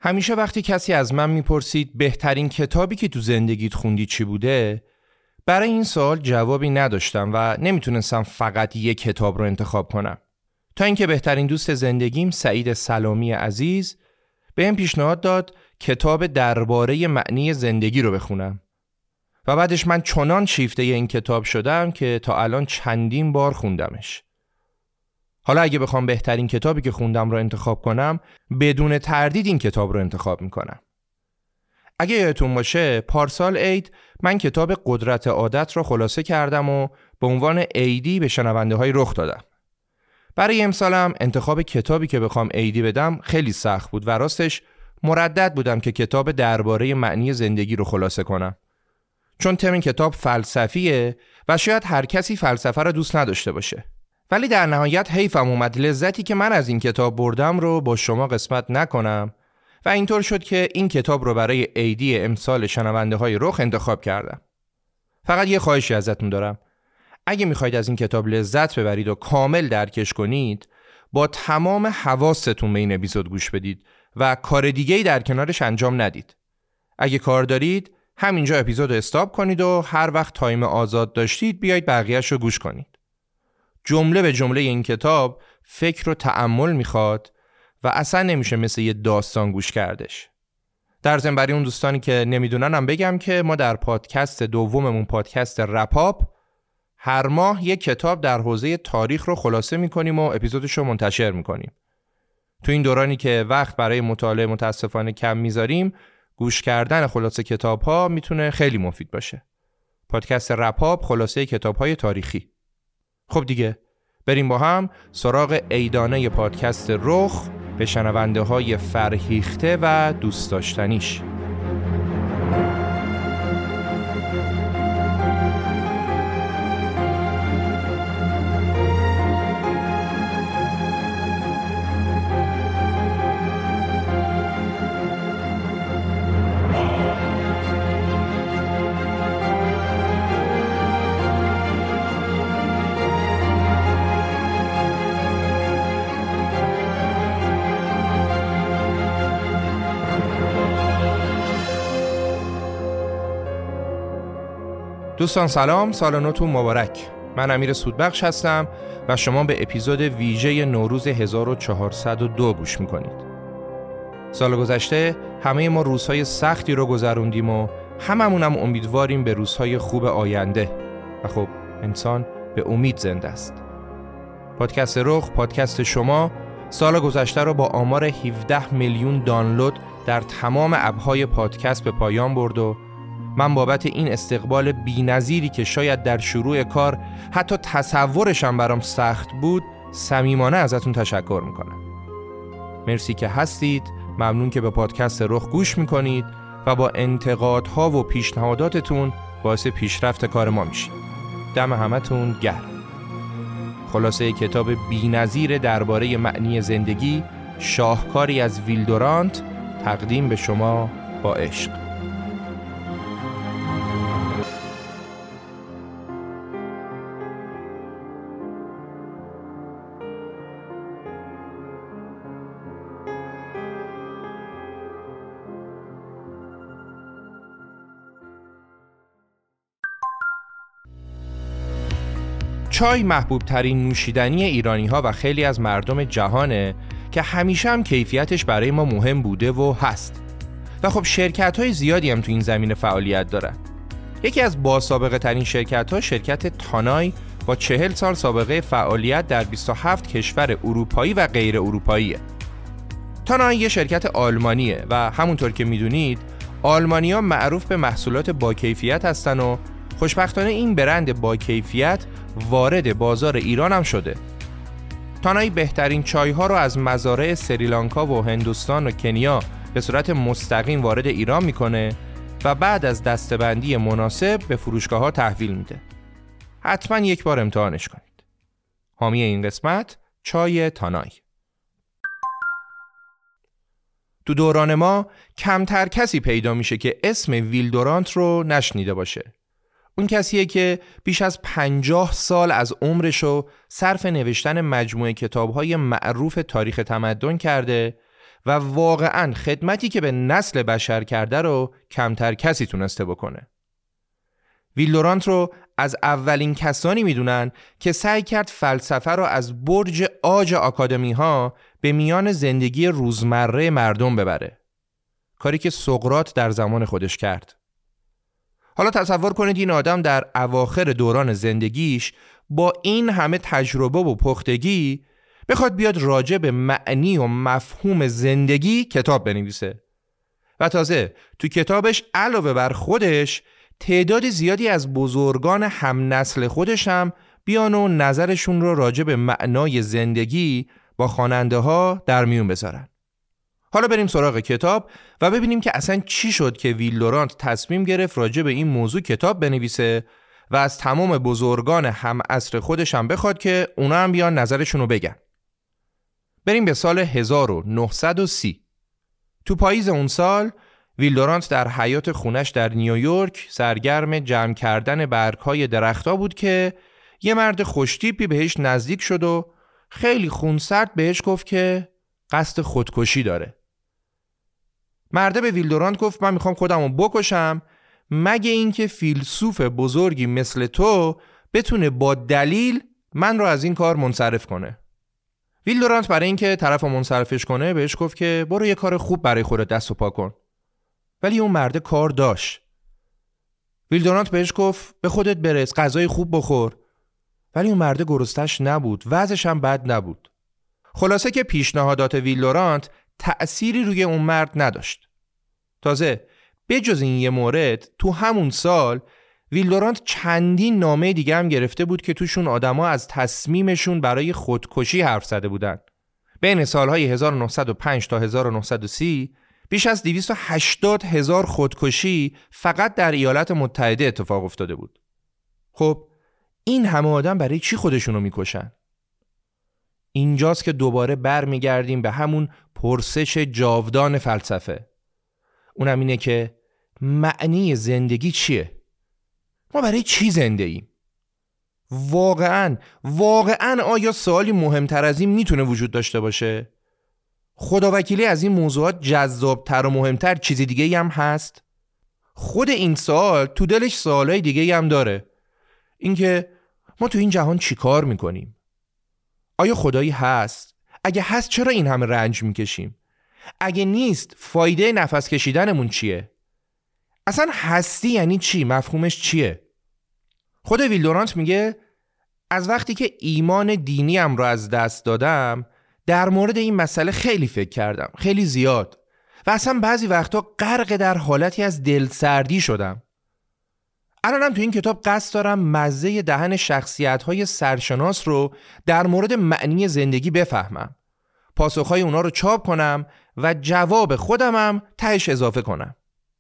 همیشه وقتی کسی از من میپرسید بهترین کتابی که تو زندگیت خوندی چی بوده، برای این سوال جوابی نداشتم و نمیتونستم فقط یک کتاب رو انتخاب کنم. تا اینکه بهترین دوست زندگیم سعید سلامی عزیز بهم پیشنهاد داد کتاب درباره معنی زندگی رو بخونم و بعدش من چنان شیفته این کتاب شدم که تا الان چندین بار خوندمش. حالا اگه بخوام بهترین کتابی که خوندم رو انتخاب کنم، بدون تردید این کتاب رو انتخاب میکنم. اگه یادتون باشه پارسال عید من کتاب قدرت عادت رو خلاصه کردم و به عنوان عیدی به شنونده های رخ دادم. برای امسالم انتخاب کتابی که بخوام عیدی بدم خیلی سخت بود و راستش مردد بودم که کتاب درباره معنی زندگی رو خلاصه کنم. چون تم این کتاب فلسفیه و شاید هر کسی فلسفه رو دوست نداشته باشه. ولی در نهایت حیفم اومد لذتی که من از این کتاب بردم رو با شما قسمت نکنم و اینطور شد که این کتاب رو برای عیدی امسال شنونده های رخ انتخاب کردم. فقط یه خواهشی ازتون دارم. اگه میخواید از این کتاب لذت ببرید و کامل درکش کنید، با تمام حواستون به این اپیزود گوش بدید و کار دیگه‌ای در کنارش انجام ندید. اگه کار دارید، همینجا اپیزود رو استاپ کنید و هر وقت تایم آزاد داشتید بیایید بقیه‌اش رو گوش کنید. جمله به جمله این کتاب فکر و تأمل میخواد و اصلا نمیشه مثل یه داستان گوش کردش. در ضمن برای اون دوستانی که نمیدوننم بگم که ما در پادکست دوممون، پادکست رپاپ، هر ماه یک کتاب در حوزه تاریخ رو خلاصه میکنیم و اپیزودش رو منتشر میکنیم. تو این دورانی که وقت برای مطالعه متاسفانه کم میذاریم، گوش کردن خلاصه کتاب ها میتونه خیلی مفید باشه. پادکست رپاپ، خلاصه کتاب های تاریخی. خب دیگه بریم با هم سراغ عیدانه پادکست رخ به شنونده های فرهیخته و دوست داشتنیش. دوستان سلام، سال نوتون مبارک. من امیر سودبخش هستم و شما به اپیزود ویژه نوروز 1402 گوش میکنید. سال گذشته همه ما روزهای سختی رو گذروندیم و هممونم امیدواریم به روزهای خوب آینده و خب انسان به امید زنده است. پادکست رخ، پادکست شما، سال گذشته رو با آمار 17 میلیون دانلود در تمام اپ‌های پادکست به پایان برد و من بابت این استقبال بی‌نظیری که شاید در شروع کار حتی تصورشم برام سخت بود صمیمانه ازتون تشکر میکنم. مرسی که هستید، ممنون که به پادکست رخ گوش میکنید و با انتقادها و پیشنهاداتتون باعث پیشرفت کار ما میشید. دم همتون گرم. خلاصه کتاب بی‌نظیر درباره معنی زندگی، شاهکاری از ویل دورانت، تقدیم به شما با عشق. چای محبوب ترین نوشیدنی ایرانی ها و خیلی از مردم جهانه که همیشه هم کیفیتش برای ما مهم بوده و هست و خب شرکت های زیادی هم تو این زمینه فعالیت دارن. یکی از باسابقه ترین شرکت ها شرکت تانای با 40 سال سابقه فعالیت در 27 کشور اروپایی و غیر اروپاییه. تانای یه شرکت آلمانیه و همونطور که میدونید آلمانی‌ها معروف به محصولات با کیفیت هستن و خوشبختانه این برند با کیفیت وارد بازار ایران هم شده. تانای بهترین چای‌ها رو از مزارع سریلانکا و هندوستان و کنیا به صورت مستقیم وارد ایران میکنه و بعد از دسته‌بندی مناسب به فروشگاه‌ها تحویل میده. حتما یک بار امتحانش کنید. حامی این قسمت چای تانای. تو دوران ما کمتر کسی پیدا میشه که اسم ویل دورانت رو نشنیده باشه. اون کسیه که بیش از 50 سال از عمرشو صرف نوشتن مجموعه کتاب‌های معروف تاریخ تمدن کرده و واقعاً خدمتی که به نسل بشر کرده رو کمتر کسی تونسته بکنه. ویل دورانت رو از اولین کسانی میدونن که سعی کرد فلسفه رو از برج عاج آکادمی ها به میان زندگی روزمره مردم ببره. کاری که سقراط در زمان خودش کرد. حالا تصور کنید این آدم در اواخر دوران زندگیش با این همه تجربه و پختگی بخواد بیاد راجع به معنی و مفهوم زندگی کتاب بنویسه و تازه تو کتابش علاوه بر خودش تعداد زیادی از بزرگان هم نسل خودش هم بیان و نظرشون رو راجع به معنای زندگی با خواننده ها در میون بذارن. حالا بریم سراغ کتاب و ببینیم که اصلا چی شد که ویل دورانت تصمیم گرفت راجع به این موضوع کتاب بنویسه و از تمام بزرگان هم عصر خودش هم بخواد که اونا هم بیان نظرشون رو بگن. بریم به سال 1930. تو پاییز اون سال ویل دورانت در حیاط خونش در نیویورک سرگرم جمع کردن برگ‌های درخت‌ها بود که یه مرد خوشتیپی بهش نزدیک شد و خیلی خونسرد بهش گفت که قصد خودکشی داره. مرده به ویل دورانت گفت من میخوام خودمو بکشم مگه اینکه فیلسوف بزرگی مثل تو بتونه با دلیل من رو از این کار منصرف کنه. ویل دورانت برای اینکه طرفو منصرفش کنه بهش گفت که برو یه کار خوب برای خودت دست و پا کن. ولی اون مرده کار داشت. ویل دورانت بهش گفت به خودت برس، غذای خوب بخور. ولی اون مرده گرسنه‌اش نبود، وضعش هم بد نبود. خلاصه که پیشنهادات ویل دورانت تأثیری روی اون مرد نداشت. تازه بجز این یه مورد تو همون سال ویل دورانت چندین نامه دیگه هم گرفته بود که توشون آدما از تصمیمشون برای خودکشی حرف زده بودن. بین سالهای 1905 تا 1930 بیش از 280,000 خودکشی فقط در ایالات متحده اتفاق افتاده بود. خب این همه آدم برای چی خودشونو میکشن؟ اینجاست که دوباره برمیگردیم به همون پرسش جاودان فلسفه. اونم اینه که معنی زندگی چیه؟ ما برای چی زنده ایم؟ واقعاً آیا سوالی مهمتر از این میتونه وجود داشته باشه؟ خداوکیلی از این موضوعات جذابتر و مهمتر چیزی دیگه هم هست؟ خود این سوال تو دلش سوالای دیگه هم داره. اینکه ما تو این جهان چی کار میکنیم؟ آیا خدایی هست؟ اگه هست چرا این همه رنج میکشیم؟ اگه نیست فایده نفس کشیدنمون چیه؟ اصلا هستی یعنی چی؟ مفهومش چیه؟ خود ویل دورانت میگه از وقتی که ایمان دینیم رو از دست دادم در مورد این مسئله خیلی فکر کردم، خیلی زیاد، و اصلا بعضی وقتا غرق در حالتی از دلسردی شدم. الانم تو این کتاب قصد دارم مزه دهن شخصیت‌های سرشناس رو در مورد معنی زندگی بفهمم، پاسخهای اونا رو چاپ کنم و جواب خودمم تهش اضافه کنم.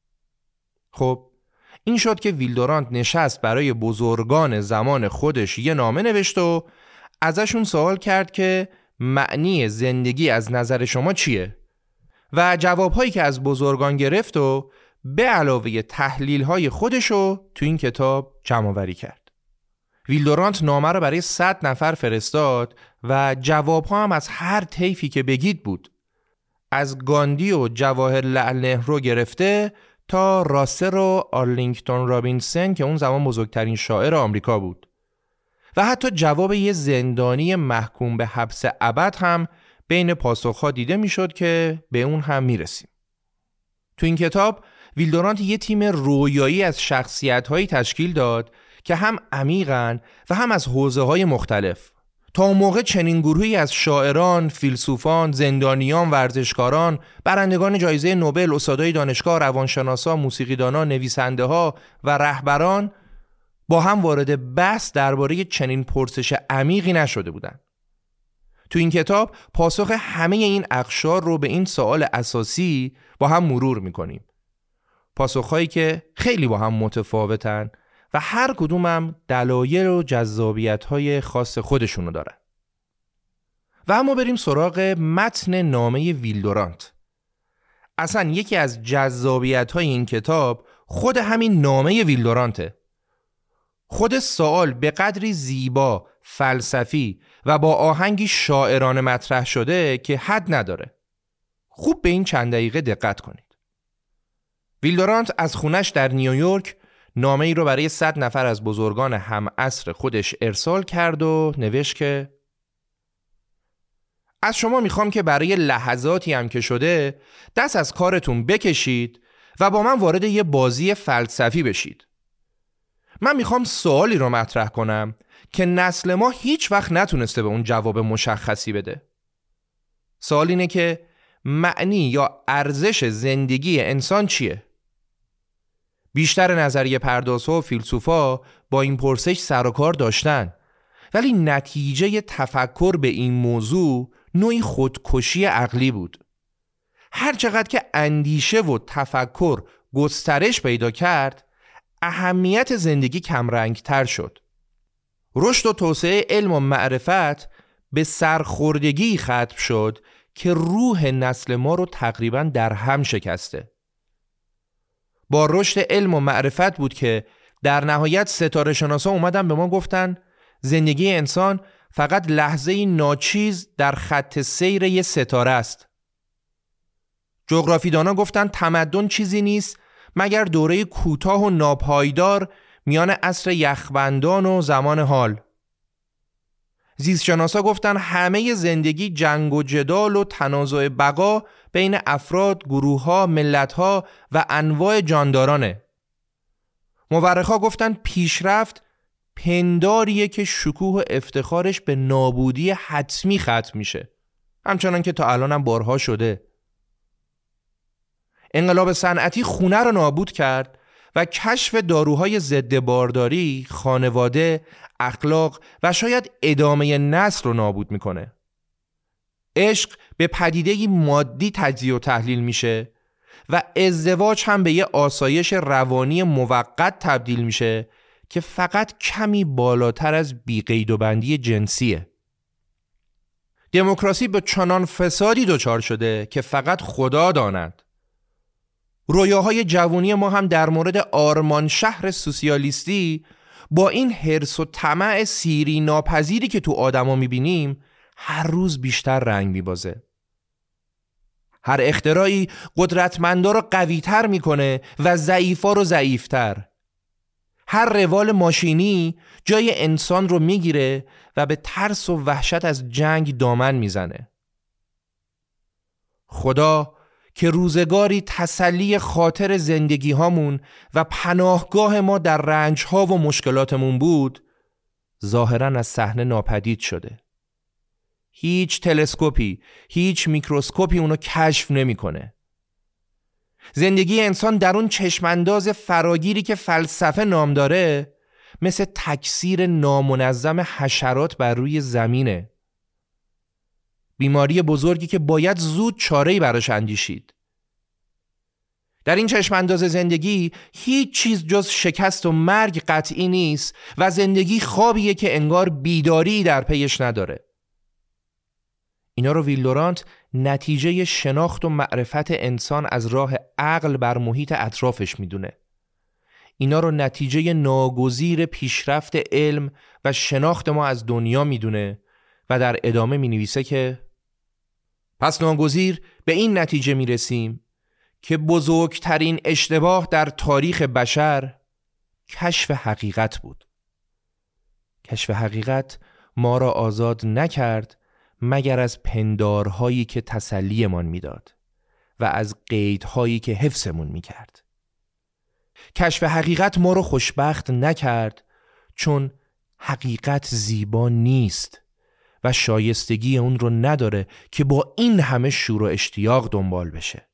خب این شد که ویل دورانت نشست برای بزرگان زمان خودش یه نامه نوشت و ازشون سوال کرد که معنی زندگی از نظر شما چیه؟ و جوابهایی که از بزرگان گرفت و به علاوه تحلیل‌های خودشو تو این کتاب جمع‌آوری کرد. ویل دورانت نامه رو برای 100 نفر فرستاد و جوابها هم از هر طیفی که بگید بود. از گاندی و جواهرلعل نهرو گرفته تا راسل و آرلینگتون رابینسون که اون زمان بزرگترین شاعر آمریکا بود، و حتی جواب یه زندانی محکوم به حبس ابد هم بین پاسخها دیده میشد که به اون هم میرسیم. تو این کتاب ویل دورانت یه تیم رویایی از شخصیت‌هایی تشکیل داد که هم عمیقاً و هم از حوزه‌های مختلف. تا اون موقع چنین گروهی از شاعران، فیلسوفان، زندانیان، ورزشکاران، برندگان جایزه نوبل، استادای دانشگاه، روانشناسا، موسیقیدانان، نویسنده‌ها و رهبران با هم وارد بحث درباره چنین پرسش عمیقی نشده بودند. تو این کتاب پاسخ همه این اقشار رو به این سوال اساسی با هم مرور می‌کنیم. پاسخ‌هایی که خیلی با هم متفاوتن و هر کدوم هم دلایل و جذابیت‌های خاص خودشونو دارن. و اما بریم سراغ متن نامه ویل دورانت. اصلا یکی از جذابیت‌های این کتاب خود همین نامه ویل دورانته. خود سوال به قدری زیبا، فلسفی و با آهنگی شاعرانه مطرح شده که حد نداره. خوب به این چند دقیقه دقت کنید. ویل دورانت از خونش در نیویورک نامه‌ای رو برای 100 نفر از بزرگان هم عصر خودش ارسال کرد و نوشت که از شما میخوام که برای لحظاتی هم که شده دست از کارتون بکشید و با من وارد یه بازی فلسفی بشید. من میخوام سوالی رو مطرح کنم که نسل ما هیچ وقت نتونسته به اون جواب مشخصی بده. سوال اینه که معنی یا ارزش زندگی انسان چیه؟ بیشتر نظریه پردازها و فیلسوفا با این پرسش سر و کار داشتن، ولی نتیجه تفکر به این موضوع نوعی خودکشی عقلی بود. هر چقدر که اندیشه و تفکر گسترش پیدا کرد، اهمیت زندگی کمرنگتر شد. رشد و توسعه علم و معرفت به سرخوردگی ختم شد که روح نسل ما رو تقریباً در هم شکسته. با رشد علم و معرفت بود که در نهایت ستاره شناسا اومدن به ما گفتن زندگی انسان فقط لحظه‌ای ناچیز در خط سیر یه ستاره است. جغرافیدانا گفتن تمدن چیزی نیست مگر دوره کوتاه و ناپایدار میان عصر یخبندان و زمان حال. زیستشناسا گفتن همه زندگی جنگ و جدال و تنازع بقا بین افراد، گروه‌ها، ملت‌ها و انواع جاندارانه. مورخا گفتن پیشرفت پنداریه که شکوه و افتخارش به نابودی حتمی ختم میشه، همچنان که تا الان هم بارها شده. انقلاب صنعتی خونه رو نابود کرد و کشف داروهای ضد بارداری خانواده، اخلاق و شاید ادامه نسل رو نابود میکنه. عشق به پدیده‌ای مادی تجزیه و تحلیل میشه و ازدواج هم به یه آسایش روانی موقت تبدیل میشه که فقط کمی بالاتر از بی‌قید و بندی جنسیه. دموکراسی به چنان فسادی دچار شده که فقط خدا داند. رویاهای جوانی ما هم در مورد آرمان شهر سوسیالیستی با این حرص و طمع سیری ناپذیری که تو آدما میبینیم هر روز بیشتر رنگ میبازه. هر اختراعی قدرتمندا رو قوی‌تر میکنه و ضعیفا رو ضعیف‌تر. هر روال ماشینی جای انسان رو میگیره و به ترس و وحشت از جنگ دامن میزنه. خدا که روزگاری تسلی خاطر زندگی هامون و پناهگاه ما در رنج ها و مشکلاتمون بود، ظاهراً از صحنه ناپدید شده. هیچ تلسکوپی، هیچ میکروسکوپی اونو کشف نمیکنه. زندگی انسان در اون چشمانداز فراگیری که فلسفه نام داره مثل تکثیر نامنظم حشرات بر روی زمینه. بیماری بزرگی که باید زود چاره‌ای براش اندیشید. در این چشمانداز زندگی هیچ چیز جز شکست و مرگ قطعی نیست و زندگی خوابیه که انگار بیداری در پیش نداره. اینا رو ویل دورانت نتیجه شناخت و معرفت انسان از راه عقل بر محیط اطرافش میدونه. اینا رو نتیجه ناگزیر پیشرفت علم و شناخت ما از دنیا میدونه و در ادامه مینویسه که پس ناگزیر به این نتیجه میرسیم که بزرگترین اشتباه در تاریخ بشر کشف حقیقت بود. کشف حقیقت ما را آزاد نکرد مگر از پندارهایی که تسلیمان میداد و از قیدهایی که حفظمون میکرد. کشف حقیقت ما رو خوشبخت نکرد چون حقیقت زیبا نیست و شایستگی اون رو نداره که با این همه شور و اشتیاق دنبال بشه.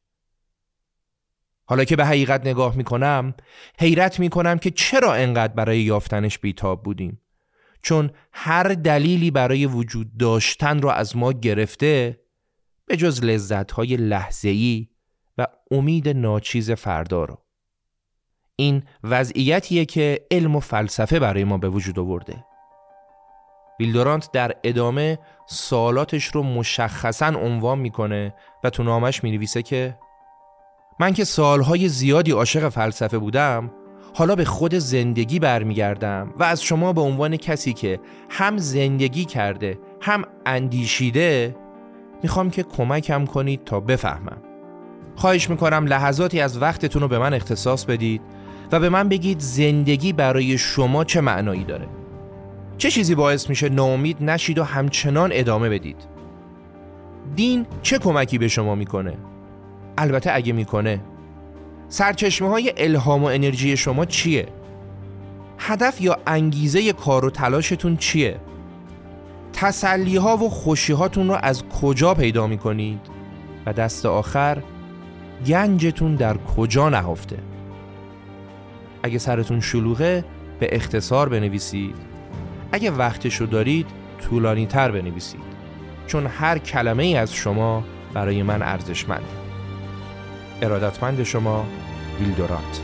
حالا که به حقیقت نگاه میکنم حیرت میکنم که چرا انقدر برای یافتنش بیتاب بودیم، چون هر دلیلی برای وجود داشتن رو از ما گرفته به جز لذت‌های لحظه‌ای و امید ناچیز فردا رو. این وضعیتیه که علم و فلسفه برای ما به وجود آورده. ویل دورانت در ادامه سوالاتش رو مشخصاً عنوان میکنه و تو نامش مینویسه که من که سالهای زیادی عاشق فلسفه بودم، حالا به خود زندگی برمیگردم و از شما به عنوان کسی که هم زندگی کرده هم اندیشیده میخوام که کمکم کنید تا بفهمم. خواهش میکنم لحظاتی از وقتتون رو به من اختصاص بدید و به من بگید زندگی برای شما چه معنایی داره. چه چیزی باعث میشه ناامید نشید و همچنان ادامه بدید؟ دین چه کمکی به شما میکنه؟ البته اگه میکنه. سرچشمه های الهام و انرژی شما چیه؟ هدف یا انگیزه کار و تلاشتون چیه؟ تسلی ها و خوشی هاتون رو از کجا پیدا میکنید؟ و دست آخر گنجتون در کجا نهفته؟ اگه سرتون شلوغه به اختصار بنویسید. اگه وقتشو دارید طولانی تر بنویسید، چون هر کلمه ای از شما برای من ارزشمنده. ارادتمند شما، ویل دورانت.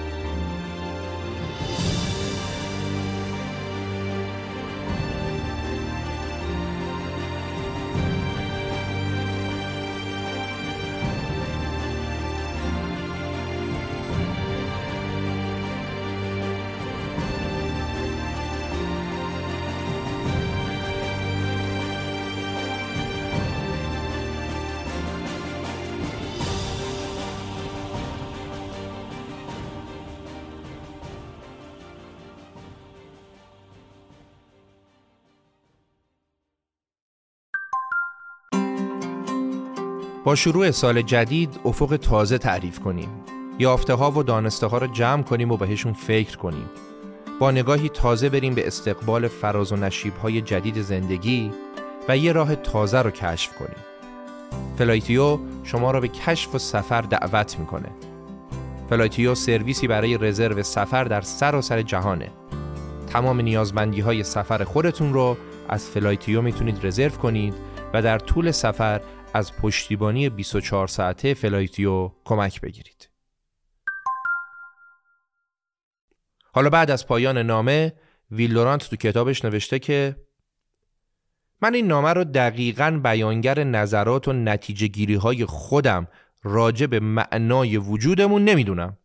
با شروع سال جدید افق تازه تعریف کنیم. یافته ها و دانسته ها رو جمع کنیم و بهشون فکر کنیم. با نگاهی تازه بریم به استقبال فراز و نشیب های جدید زندگی و یه راه تازه رو کشف کنیم. فلایتیو شما رو به کشف و سفر دعوت میکنه. فلایتیو سرویسی برای رزرو سفر در سراسر جهانه. تمام نیازمندی های سفر خودتون رو از فلایتیو میتونید رزرو کنید و در طول سفر از پشتیبانی 24 ساعته فلایتیو کمک بگیرید. حالا بعد از پایان نامه، ویل دورانت تو کتابش نوشته که من این نامه رو دقیقاً بیانگر نظرات و نتیجه گیری های خودم راجع به معنای وجودمون نمیدونم.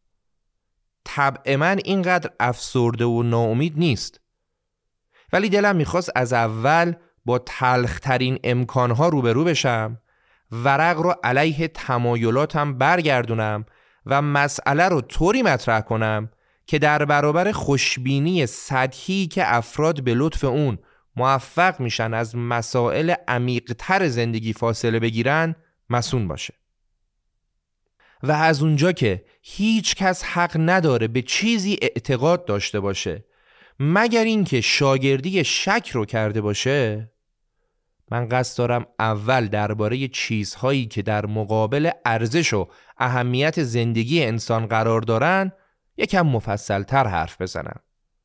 طبع من اینقدر افسرده و ناامید نیست، ولی دلم میخواست از اول با تلخترین امکانها روبرو بشم، ورق رو علیه تمایلاتم برگردونم و مسئله رو طوری مطرح کنم که در برابر خوشبینی سطحی که افراد به لطف اون موفق میشن از مسائل عمیق‌تر زندگی فاصله بگیرن مسئول باشه. و از اونجا که هیچ کس حق نداره به چیزی اعتقاد داشته باشه مگر اینکه شاگردی شک رو کرده باشه، من قصد دارم اول درباره چیزهایی که در مقابل ارزش و اهمیت زندگی انسان قرار دارن یکم مفصل‌تر حرف بزنم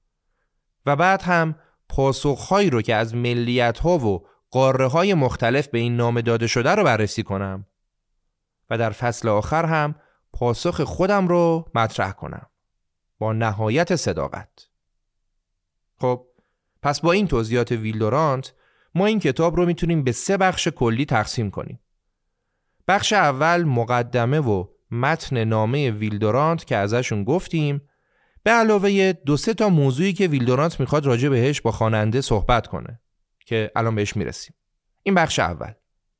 و بعد هم پاسخهایی رو که از ملیت‌ها و قاره‌های مختلف به این نامه داده شده رو بررسی کنم و در فصل آخر هم پاسخ خودم رو مطرح کنم با نهایت صداقت. خب پس با این توضیحات ویل دورانت ما این کتاب رو میتونیم به 3 بخش کلی تقسیم کنیم. بخش اول مقدمه و متن نامه ویل دورانت که ازشون گفتیم، به علاوه 2-3 تا موضوعی که ویل دورانت میخواد راجع بهش با خواننده صحبت کنه که الان بهش میرسیم. این بخش اول.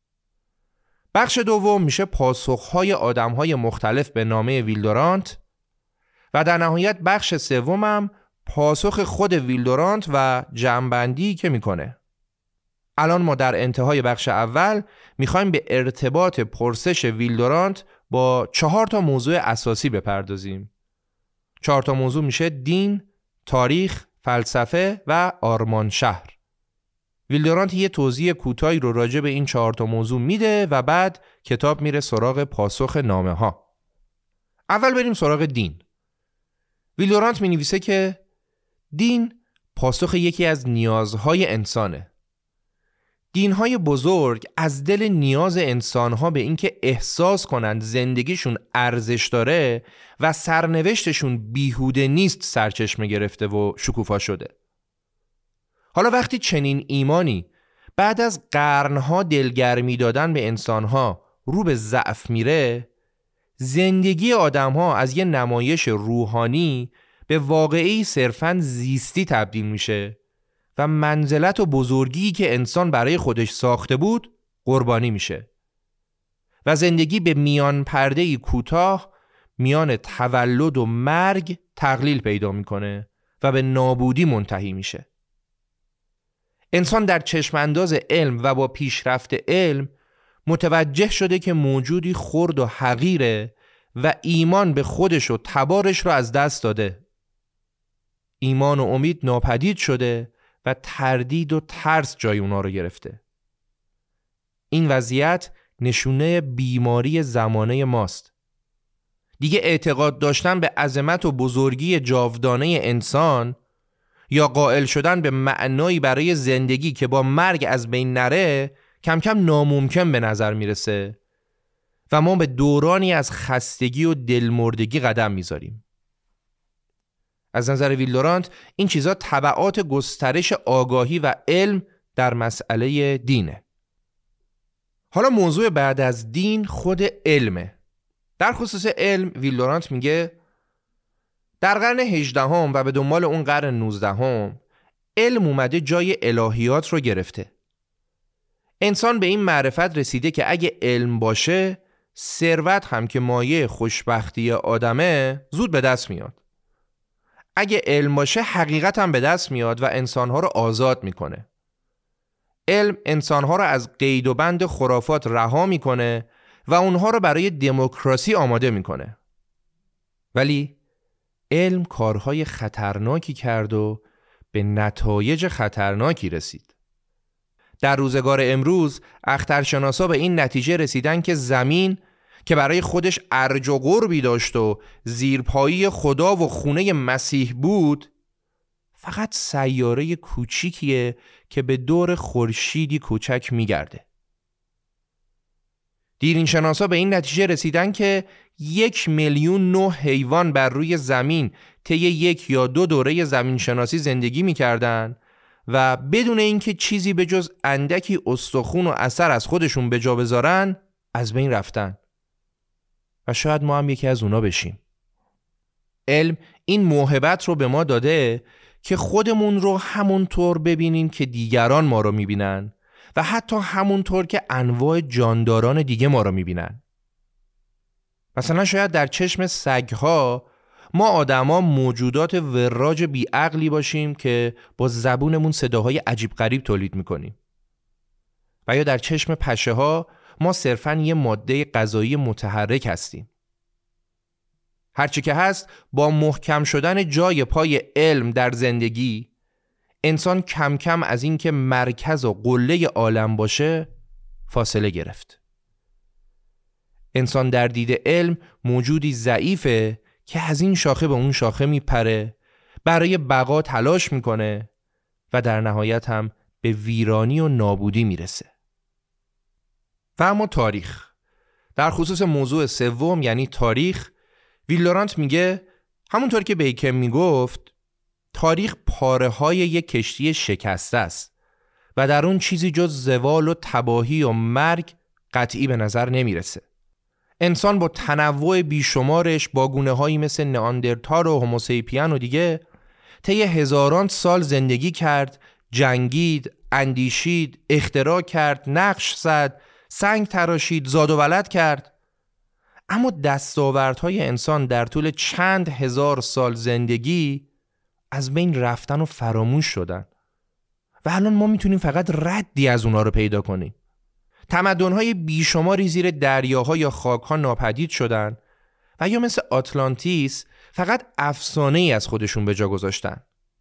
بخش دوم میشه پاسخهای آدمهای مختلف به نامه ویل دورانت و در نهایت بخش سومم پاسخ خود ویل دورانت و جمع‌بندی که میکنه. الان ما در انتهای بخش اول میخوایم به ارتباط پرسش ویل دورانت با 4 تا موضوع اساسی بپردازیم. 4 تا موضوع میشه دین، تاریخ، فلسفه و آرمان شهر. ویل دورانت یه توضیح کوتاهی رو راجع به این 4 تا موضوع میده و بعد کتاب میره سراغ پاسخ نامه ها. اول بریم سراغ دین. ویل دورانت می نویسه که دین پاسخ یکی از نیازهای انسانه. دینهای بزرگ از دل نیاز انسانها به اینکه احساس کنند زندگیشون ارزش داره و سرنوشتشون بیهوده نیست سرچشمه گرفته و شکوفا شده. حالا وقتی چنین ایمانی بعد از قرنها دلگرمی دادن به انسانها رو به ضعف میره، زندگی آدمها از یه نمایش روحانی به واقعی صرفاً زیستی تبدیل میشه و منزلت و بزرگی که انسان برای خودش ساخته بود قربانی میشه و زندگی به میان پرده‌ای کوتاه میان تولد و مرگ تقلیل پیدا میکنه و به نابودی منتهی میشه. انسان در چشمانداز علم و با پیشرفت علم متوجه شده که موجودی خرد و حقیره و ایمان به خودش و تبارش رو از دست داده. ایمان و امید ناپدید شده و تردید و ترس جای اونا رو گرفته. این وضعیت نشونه بیماری زمانه ماست. دیگه اعتقاد داشتن به عظمت و بزرگی جاودانه انسان یا قائل شدن به معنایی برای زندگی که با مرگ از بین نره کم کم ناممکن به نظر میرسه و ما به دورانی از خستگی و دلمردگی قدم میذاریم. از نظر ویل دورانت این چیزا تبعات گسترش آگاهی و علم در مسئله دینه. حالا موضوع بعد از دین خود علمه. در خصوص علم ویل دورانت میگه در قرن 18 و به دنبال اون قرن 19 علم اومده جای الهیات رو گرفته. انسان به این معرفت رسیده که اگه علم باشه ثروت هم که مایه خوشبختی آدمه زود به دست میاد. اگه علم باشه حقیقت هم به دست میاد و انسانها رو آزاد میکنه. علم انسانها رو از قید و بند خرافات رها میکنه و اونها رو برای دموکراسی آماده میکنه. ولی علم کارهای خطرناکی کرد و به نتایج خطرناکی رسید. در روزگار امروز اخترشناسا به این نتیجه رسیدن که زمین که برای خودش ارج و قربی داشت و زیرپایی خدا و خونه مسیح بود فقط سیاره کوچیکیه که به دور خورشیدی کوچک میگرده. دیرین شناسا به این نتیجه رسیدن که 1,000,000 نوع حیوان بر روی زمین طی 1 یا 2 دوره زمین شناسی زندگی میکردن و بدون اینکه چیزی به جز اندکی استخون و اثر از خودشون به جا بذارن از بین رفتن. و شاید ما هم یکی از اونا بشیم. علم این موهبت رو به ما داده که خودمون رو همونطور ببینیم که دیگران ما رو میبینن و حتی همونطور که انواع جانداران دیگه ما رو میبینن. مثلا شاید در چشم سگ‌ها ما آدما موجودات وراج بیعقلی باشیم که با زبونمون صداهای عجیب غریب تولید میکنیم. و یا در چشم پشه‌ها ما صرفاً یه ماده غذایی متحرک هستیم. هرچی که هست با محکم شدن جای پای علم در زندگی انسان کم کم از این که مرکز و قله عالم باشه فاصله گرفت. انسان در دید علم موجودی ضعیفه که از این شاخه به اون شاخه میپره، برای بقا تلاش میکنه و در نهایت هم به ویرانی و نابودی میرسه. و اما تاریخ. در خصوص موضوع سوم یعنی تاریخ، ویل دورانت میگه همونطور که بیکن میگفت تاریخ پاره های یک کشتی شکسته است و در اون چیزی جز زوال و تباهی و مرگ قطعی به نظر نمیرسه. انسان با تنوع بیشمارش با گونه هایی مثل نئاندرتال و هوموسیپین و دیگه طی هزاران سال زندگی کرد، جنگید، اندیشید، اختراع کرد، نقش زد، سنگ تراشید، زاد و ولد کرد. اما دستاوردهای انسان در طول چند هزار سال زندگی از بین رفتن و فراموش شدن و الان ما میتونیم فقط ردی از اونا رو پیدا کنیم. تمدن‌های بیشماری زیر دریاها یا خاک‌ها ناپدید شدن و یا مثل آتلانتیس فقط افسانه‌ای از خودشون به جا گذاشتن.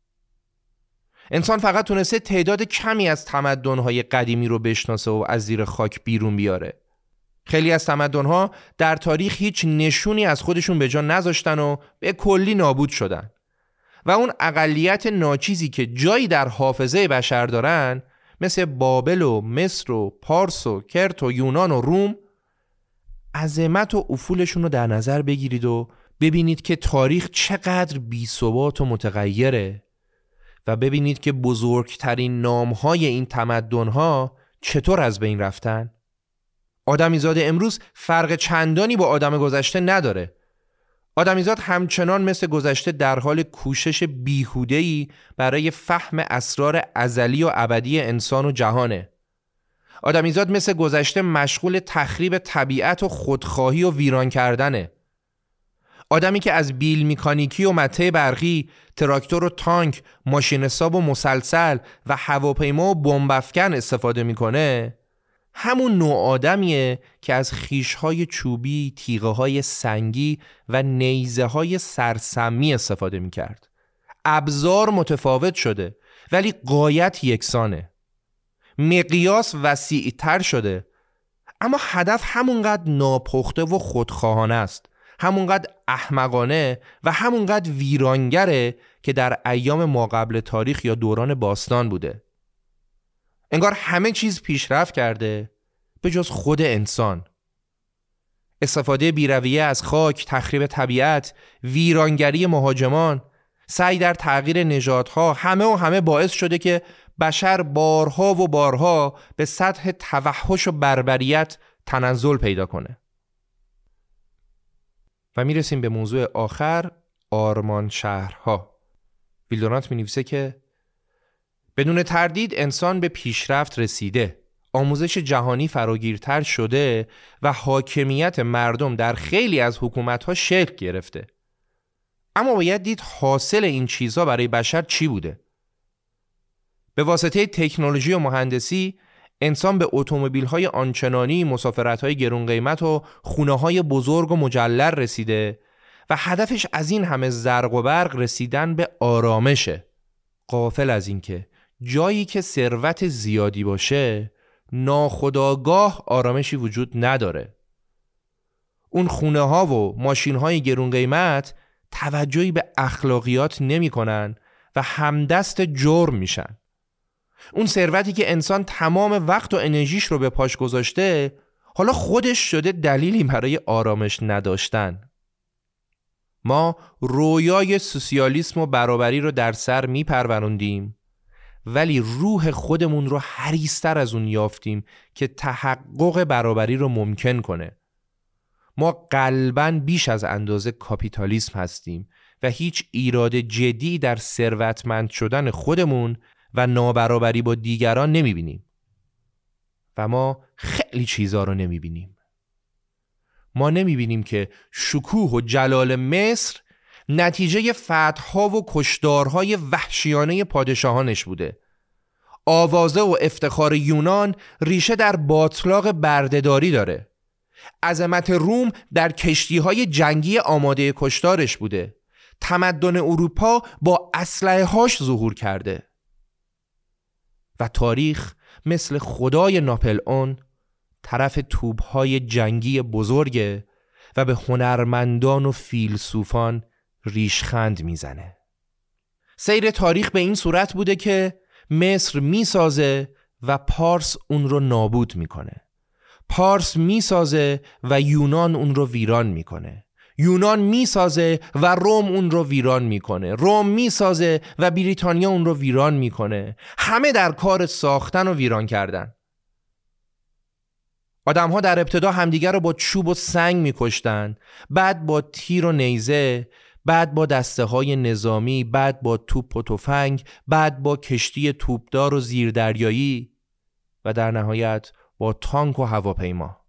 انسان فقط تونسته تعداد کمی از تمدن‌های قدیمی رو بشناسه و از زیر خاک بیرون بیاره. خیلی از تمدن‌ها در تاریخ هیچ نشونی از خودشون به جا نذاشتن و به کلی نابود شدن. و اون اقلیت ناچیزی که جایی در حافظه بشر دارن مثل بابل و مصر و پارس و کرت و یونان و روم، عظمت و افولشون رو در نظر بگیرید و ببینید که تاریخ چقدر بی‌ثبات و متغیره و ببینید که بزرگترین نام‌های این تمدن‌ها چطور از بین رفتن. آدمیزاد امروز فرق چندانی با آدم گذشته نداره. آدمیزاد همچنان مثل گذشته در حال کوشش بیهوده‌ای برای فهم اسرار ازلی و ابدی انسان و جهانه. آدمیزاد مثل گذشته مشغول تخریب طبیعت و خودخواهی و ویران کردنه. آدمی که از بیل میکانیکی و مته برقی، تراکتور و تانک، ماشین حساب و مسلسل و هواپیما و بمب افکن استفاده میکنه، همون نوع آدمیه که از خیشهای چوبی، تیغه‌های سنگی و نیزه‌های سرسمی استفاده میکرد. ابزار متفاوت شده ولی غایت یکسانه. مقیاس وسیع‌تر شده اما هدف همونقدر ناپخته و خودخواهانه است، همونقدر احمقانه و همونقدر ویرانگره که در ایام ماقبل تاریخ یا دوران باستان بوده. انگار همه چیز پیشرفت کرده به جز خود انسان. استفاده بی‌رویه از خاک، تخریب طبیعت، ویرانگری مهاجمان، سعی در تغییر نژادها، همه باعث شده که بشر بارها و بارها به سطح توحش و بربریت تنزل پیدا کنه. و میرسیم به موضوع آخر، آرمان شهرها. ویل دورانت می‌نویسه که بدون تردید انسان به پیشرفت رسیده، آموزش جهانی فراگیرتر شده و حاکمیت مردم در خیلی از حکومت‌ها شکل گرفته. اما باید دید حاصل این چیزها برای بشر چی بوده. به واسطه تکنولوژی و مهندسی انسان به اتومبیل‌های آنچنانی، مسافرت‌های گران قیمت و خونه‌های بزرگ و مجلل رسیده و هدفش از این همه زرق و برق رسیدن به آرامشه، غافل از این که جایی که ثروت زیادی باشه ناخودآگاه آرامشی وجود نداره. اون خونه‌ها و ماشین‌های گران قیمت توجهی به اخلاقیات نمی‌کنن و همدست جرم میشن. اون ثروتی که انسان تمام وقت و انرژیش رو به پاش گذاشته حالا خودش شده دلیلی برای آرامش نداشتن. ما رویای سوسیالیسم و برابری رو در سر میپروروندیم ولی روح خودمون رو حریص‌تر از اون یافتیم که تحقق برابری رو ممکن کنه. ما قلباً بیش از اندازه کاپیتالیسم هستیم و هیچ ایراد جدی در ثروتمند شدن خودمون و نابرابری با دیگران نمیبینیم. و ما خیلی چیزا رو نمیبینیم. ما نمیبینیم که شکوه و جلال مصر نتیجه فتح‌ها و کشتارهای وحشیانه پادشاهانش بوده. آوازه و افتخار یونان ریشه در باطلاق بردهداری داره. عظمت روم در کشتی‌های جنگی آماده کشتارش بوده. تمدن اروپا با اسلحه‌هاش ظهور کرده. و تاریخ مثل خدای ناپلئون طرف توپ‌های جنگی بزرگه و به هنرمندان و فیلسوفان ریشخند میزنه. سیر تاریخ به این صورت بوده که مصر میسازه و پارس اون رو نابود میکنه. پارس میسازه و یونان اون رو ویران میکنه. یونان میسازه و روم اون رو ویران میکنه. روم میسازه و بریتانیا اون رو ویران میکنه. همه در کار ساختن و ویران کردن. آدم‌ها در ابتدا همدیگر رو با چوب و سنگ میکشتن، بعد با تیر و نیزه، بعد با دسته‌های نظامی، بعد با توپ و تفنگ، بعد با کشتی توپدار و زیردریایی و در نهایت با تانک و هواپیما.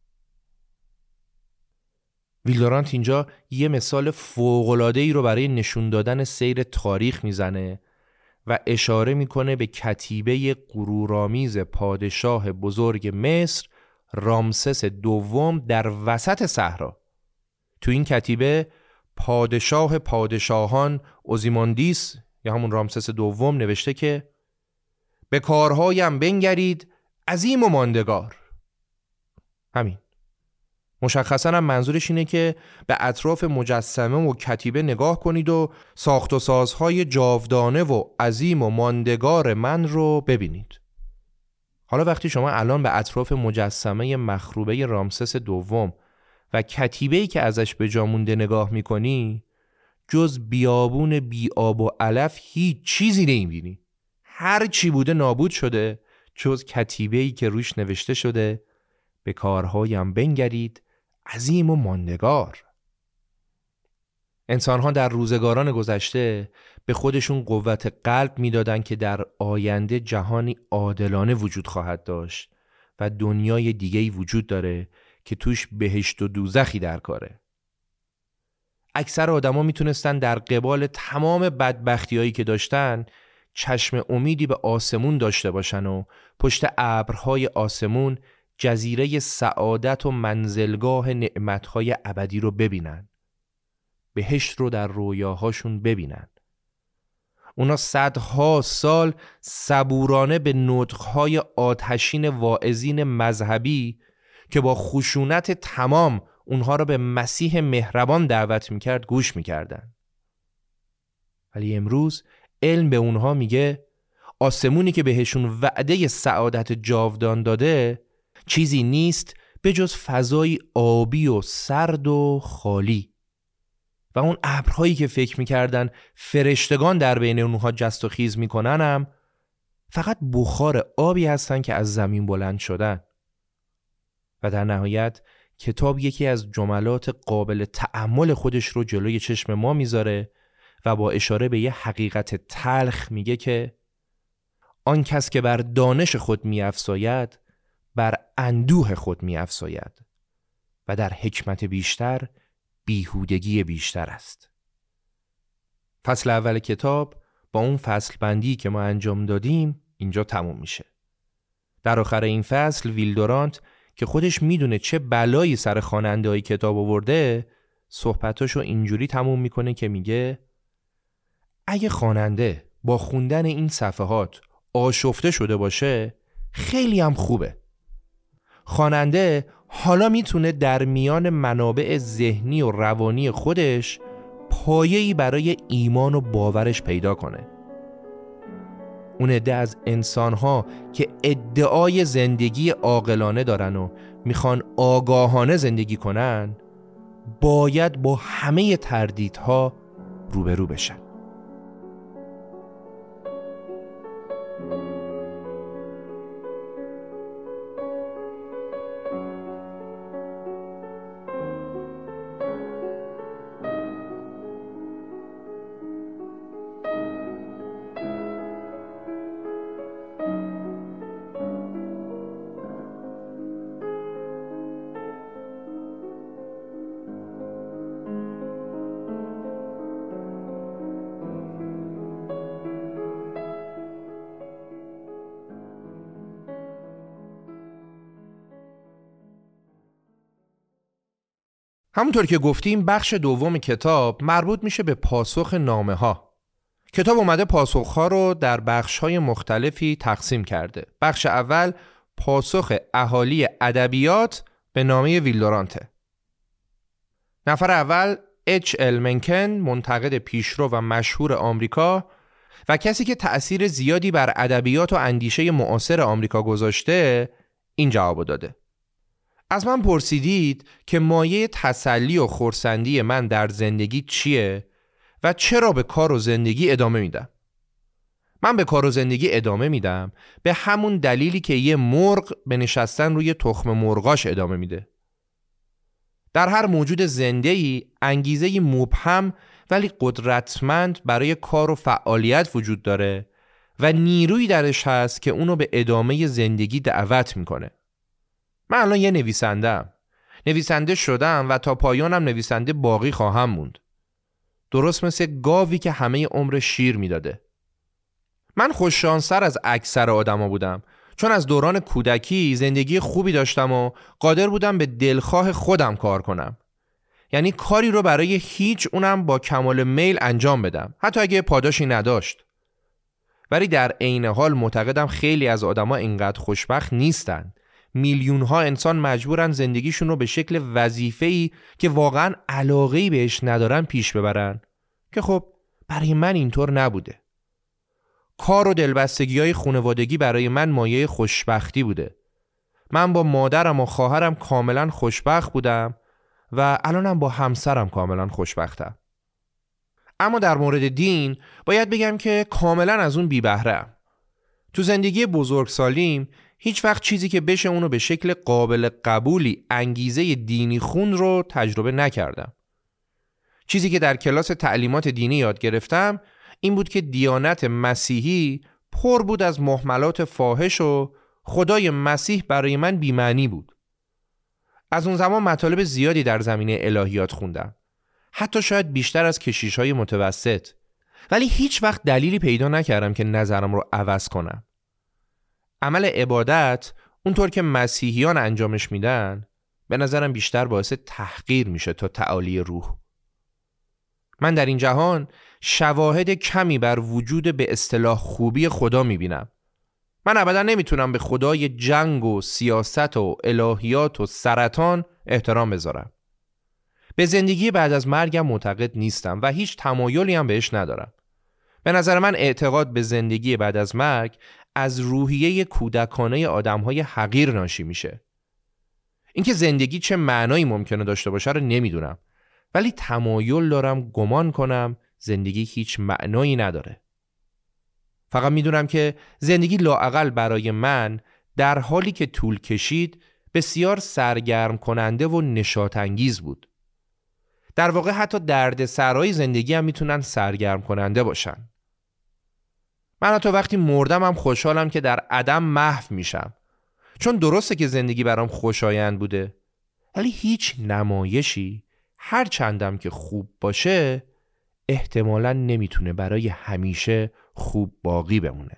ویل دورانت اینجا یه مثال فوق‌العاده‌ای رو برای نشون دادن سیر تاریخ میزنه و اشاره میکنه به کتیبه غرورآمیز پادشاه بزرگ مصر رامسس دوم در وسط صحرا. تو این کتیبه پادشاه پادشاهان اوزیماندیس یا همون رامسس دوم نوشته که به کارهایم بنگرید عظیم و ماندگار. همین. مشخصاً هم منظورش اینه که به اطراف مجسمه و کتیبه نگاه کنید و ساخت و سازهای جاودانه و عظیم و ماندگار من رو ببینید. حالا وقتی شما الان به اطراف مجسمه مخروبه رامسس دوم و کتیبه‌ای که ازش به جا مونده نگاه میکنی، جز بیابون بی آب و علف هیچ چیزی نمیبینی. هر چی بوده نابود شده جز کتیبه‌ای که روش نوشته شده به کارهایم بنگرید عظیم و ماندگار. انسان‌ها در روزگاران گذشته به خودشون قوت قلب میدادن که در آینده جهانی عادلانه وجود خواهد داشت و دنیای دیگه‌ای وجود داره که توش بهشت و دوزخی در کاره. اکثر آدما میتونستن در قبال تمام بدبختی‌هایی که داشتن چشم امیدی به آسمون داشته باشن و پشت ابرهای آسمون جزیره سعادت و منزلگاه نعمت‌های ابدی رو ببینن. بهشت رو در رویاهاشون ببینن. اونا صدها سال صبورانه به نطق‌های آتشین واعظین مذهبی که با خشونت تمام اونها رو به مسیح مهربان دعوت میکرد گوش میکردن. ولی امروز علم به اونها میگه آسمونی که بهشون وعده سعادت جاودان داده چیزی نیست به جز فضای آبی و سرد و خالی. و اون ابرهایی که فکر میکردن فرشتگان در بین اونها جست و خیز میکنن هم فقط بخار آبی هستن که از زمین بلند شدن. و در نهایت کتاب یکی از جملات قابل تأمل خودش رو جلوی چشم ما میذاره و با اشاره به یه حقیقت تلخ میگه که آن کس که بر دانش خود میافزاید بر اندوه خود میافزاید و در حکمت بیشتر بیهودگی بیشتر است. فصل اول کتاب با اون فصل بندی که ما انجام دادیم اینجا تموم میشه. در آخر این فصل ویل دورانت که خودش میدونه چه بلایی سر خواننده‌های کتاب آورده صحبتاشو اینجوری تموم میکنه که میگه اگه خواننده با خوندن این صفحات آشفته شده باشه خیلی هم خوبه. خواننده حالا میتونه در میان منابع ذهنی و روانی خودش پایه‌ای برای ایمان و باورش پیدا کنه. اون عده از انسان‌ها که ادعای زندگی عاقلانه دارن و میخوان آگاهانه زندگی کنن باید با همه تردیدها روبرو بشن. همونطور که گفتیم بخش دوم کتاب مربوط میشه به پاسخ نامه ها. کتاب اومده پاسخ ها رو در بخش های مختلفی تقسیم کرده. بخش اول پاسخ اهالی ادبیات به نامه ویل دورانته. نفر اول H.L. منکن، منتقد پیشرو و مشهور آمریکا و کسی که تأثیر زیادی بر ادبیات و اندیشه معاصر آمریکا گذاشته، این جواب داده. از من پرسیدید که مایه تسلی و خرسندی من در زندگی چیه و چرا به کار و زندگی ادامه میدم. من به کار و زندگی ادامه میدم به همون دلیلی که یه مرغ به نشستن روی تخم مرغاش ادامه میده. در هر موجود زنده‌ای انگیزه مبهم ولی قدرتمند برای کار و فعالیت وجود داره و نیرویی درش هست که اونو به ادامه زندگی دعوت میکنه. من الان یه نویسنده شدم و تا پایانم نویسنده باقی خواهم موند. درست مثل گاوی که همه عمر شیر میداده. من خوششانس‌تر از اکثر آدما بودم چون از دوران کودکی زندگی خوبی داشتم و قادر بودم به دلخواه خودم کار کنم. یعنی کاری رو برای هیچ اونم با کمال میل انجام بدم حتی اگه پاداشی نداشت. ولی در عین حال معتقدم خیلی از آدما اینقدر خوشبخت نیستن. میلیون‌ها انسان مجبورن زندگیشون رو به شکل وظیفه‌ای که واقعاً علاقه‌ای بهش ندارن پیش ببرن که خب برای من اینطور نبوده. کار و دلبستگی‌های خانوادگی برای من مایه خوشبختی بوده. من با مادرم و خواهرم کاملاً خوشبخت بودم و الانم با همسرم کاملاً خوشبختم. اما در مورد دین باید بگم که کاملاً از اون بی بهره‌ام. تو زندگی بزرگسالیم هیچ وقت چیزی که بشه اونو به شکل قابل قبولی انگیزه دینی خون رو تجربه نکردم. چیزی که در کلاس تعلیمات دینی یاد گرفتم این بود که دیانت مسیحی پر بود از مهملات فاحش و خدای مسیح برای من بی‌معنی بود. از اون زمان مطالب زیادی در زمینه الهیات خوندم، حتی شاید بیشتر از کشیش‌های متوسط، ولی هیچ وقت دلیلی پیدا نکردم که نظرم رو عوض کنم. عمل عبادت اونطور که مسیحیان انجامش میدن به نظرم بیشتر باعث تحقیر میشه تا تعالی روح. من در این جهان شواهد کمی بر وجود به اصطلاح خوبی خدا میبینم. من ابدا نمیتونم به خدای جنگ و سیاست و الهیات و سرطان احترام بذارم. به زندگی بعد از مرگم معتقد نیستم و هیچ تمایلی هم بهش ندارم. به نظر من اعتقاد به زندگی بعد از مرگ از روحیه کودکانه آدم‌های حقیر ناشی میشه. اینکه زندگی چه معنایی ممکنه داشته باشه رو نمیدونم، ولی تمایل دارم گمان کنم زندگی هیچ معنایی نداره. فقط میدونم که زندگی لااقل برای من در حالی که طول کشید بسیار سرگرم کننده و نشاط انگیز بود. در واقع حتی دردسرای زندگی هم میتونن سرگرم کننده باشن. من حتی وقتی مردم هم خوشحالم که در عدم محو میشم، چون درسته که زندگی برام خوشایند بوده، ولی هیچ نمایشی هر چندم که خوب باشه احتمالاً نمیتونه برای همیشه خوب باقی بمونه.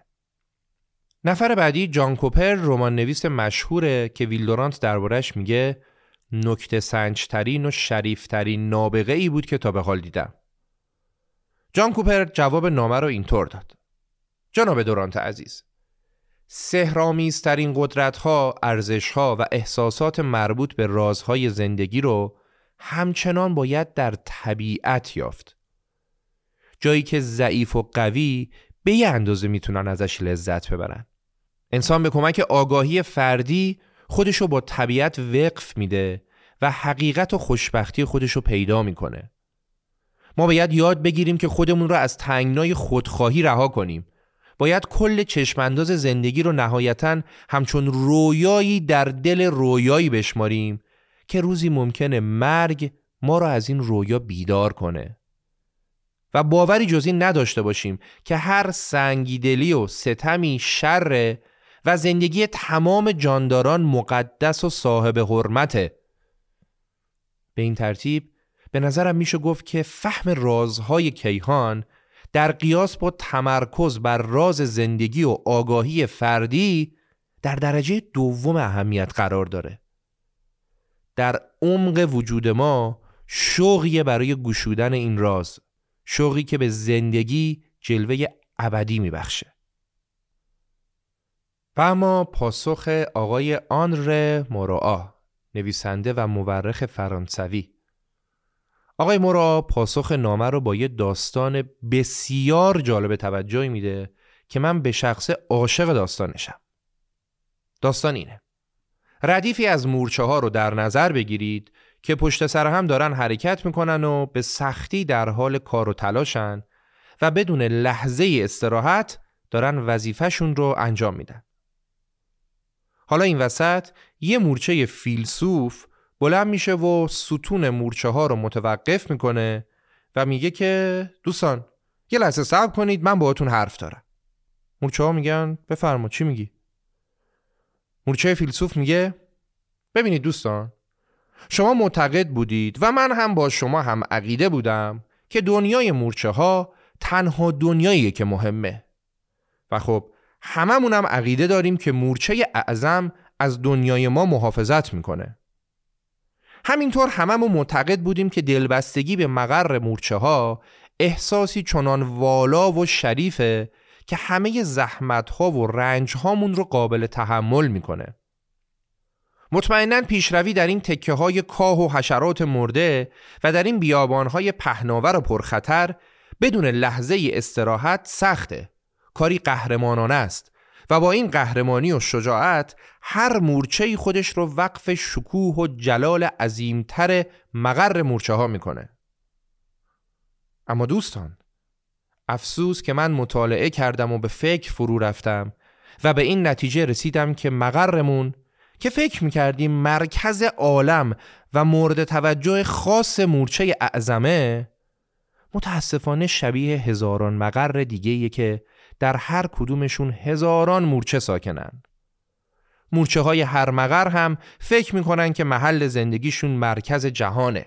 نفر بعدی جان کوپر، رمان نویس مشهوره که ویل دورانت دربارش میگه نکته سنجترین و شریفترین نابغه ای بود که تا به حال دیدم. جان کوپر جواب نامه رو اینطور داد: جناب دورانت عزیز، سحرآمیزترین قدرت‌ها، ارزش‌ها و احساسات مربوط به رازهای زندگی رو همچنان باید در طبیعت یافت. جایی که ضعیف و قوی به یه اندازه میتونن ازش لذت ببرن. انسان به کمک آگاهی فردی خودشو با طبیعت وقف میده و حقیقت و خوشبختی خودشو پیدا میکنه. ما باید یاد بگیریم که خودمون رو از تنگنای خودخواهی رها کنیم. باید کل چشمانداز زندگی رو نهایتاً همچون رویایی در دل رویایی بشماریم که روزی ممکنه مرگ ما رو از این رویا بیدار کنه و باوری جز این نداشته باشیم که هر سنگیدلی و ستمی شر و زندگی تمام جانداران مقدس و صاحب حرمته. به این ترتیب به نظرم میشه گفت که فهم رازهای کیهان در قیاس با تمرکز بر راز زندگی و آگاهی فردی در درجه دوم اهمیت قرار داره. در عمق وجود ما شوقی برای گشودن این راز، شوقی که به زندگی جلوه ابدی میبخشه. و اما پاسخ آقای آنر موروآ، نویسنده و مورخ فرانسوی. آقای موروآ پاسخ نامه رو با یه داستان بسیار جالب توجهی میده که من به شخص عاشق داستانشم. داستان اینه: ردیفی از مورچه ها رو در نظر بگیرید که پشت سر هم دارن حرکت میکنن و به سختی در حال کار و تلاشن و بدون لحظه استراحت دارن وظیفه‌شون رو انجام میدن. حالا این وسط یه مورچه فیلسوف بلند میشه و ستون مورچه ها رو متوقف میکنه و میگه که دوستان یه لحظه صبر کنید، من باهاتون حرف دارم. مورچه ها میگن بفرما، چی میگی؟ مورچه فیلسوف میگه ببینید دوستان، شما معتقد بودید و من هم با شما هم عقیده بودم که دنیای مورچه ها تنها دنیاییه که مهمه و خب هممون هم عقیده داریم که مورچه اعظم از دنیای ما محافظت میکنه. همینطور هممون معتقد بودیم که دلبستگی به مقر مورچه ها احساسی چنان والا و شریفه که همه زحمت ها و رنج هامون رو قابل تحمل میکنه. مطمئناً پیشروی در این تکه های کاه و حشرات مرده و در این بیابان های پهناور و پرخطر بدون لحظه استراحت سخته، کاری قهرمانانه است و با این قهرمانی و شجاعت هر مورچه‌ای خودش رو وقف شکوه و جلال عظیمتر مقر مورچه ها میکنه. اما دوستان، افسوس که من مطالعه کردم و به فکر فرو رفتم و به این نتیجه رسیدم که مقرمون که فکر میکردیم مرکز عالم و مورد توجه خاص مورچه اعظمه، متاسفانه شبیه هزاران مقر دیگه‌ایه که در هر کدومشون هزاران مورچه ساکنن. مورچه های هرمغر هم فکر میکنن که محل زندگیشون مرکز جهانه.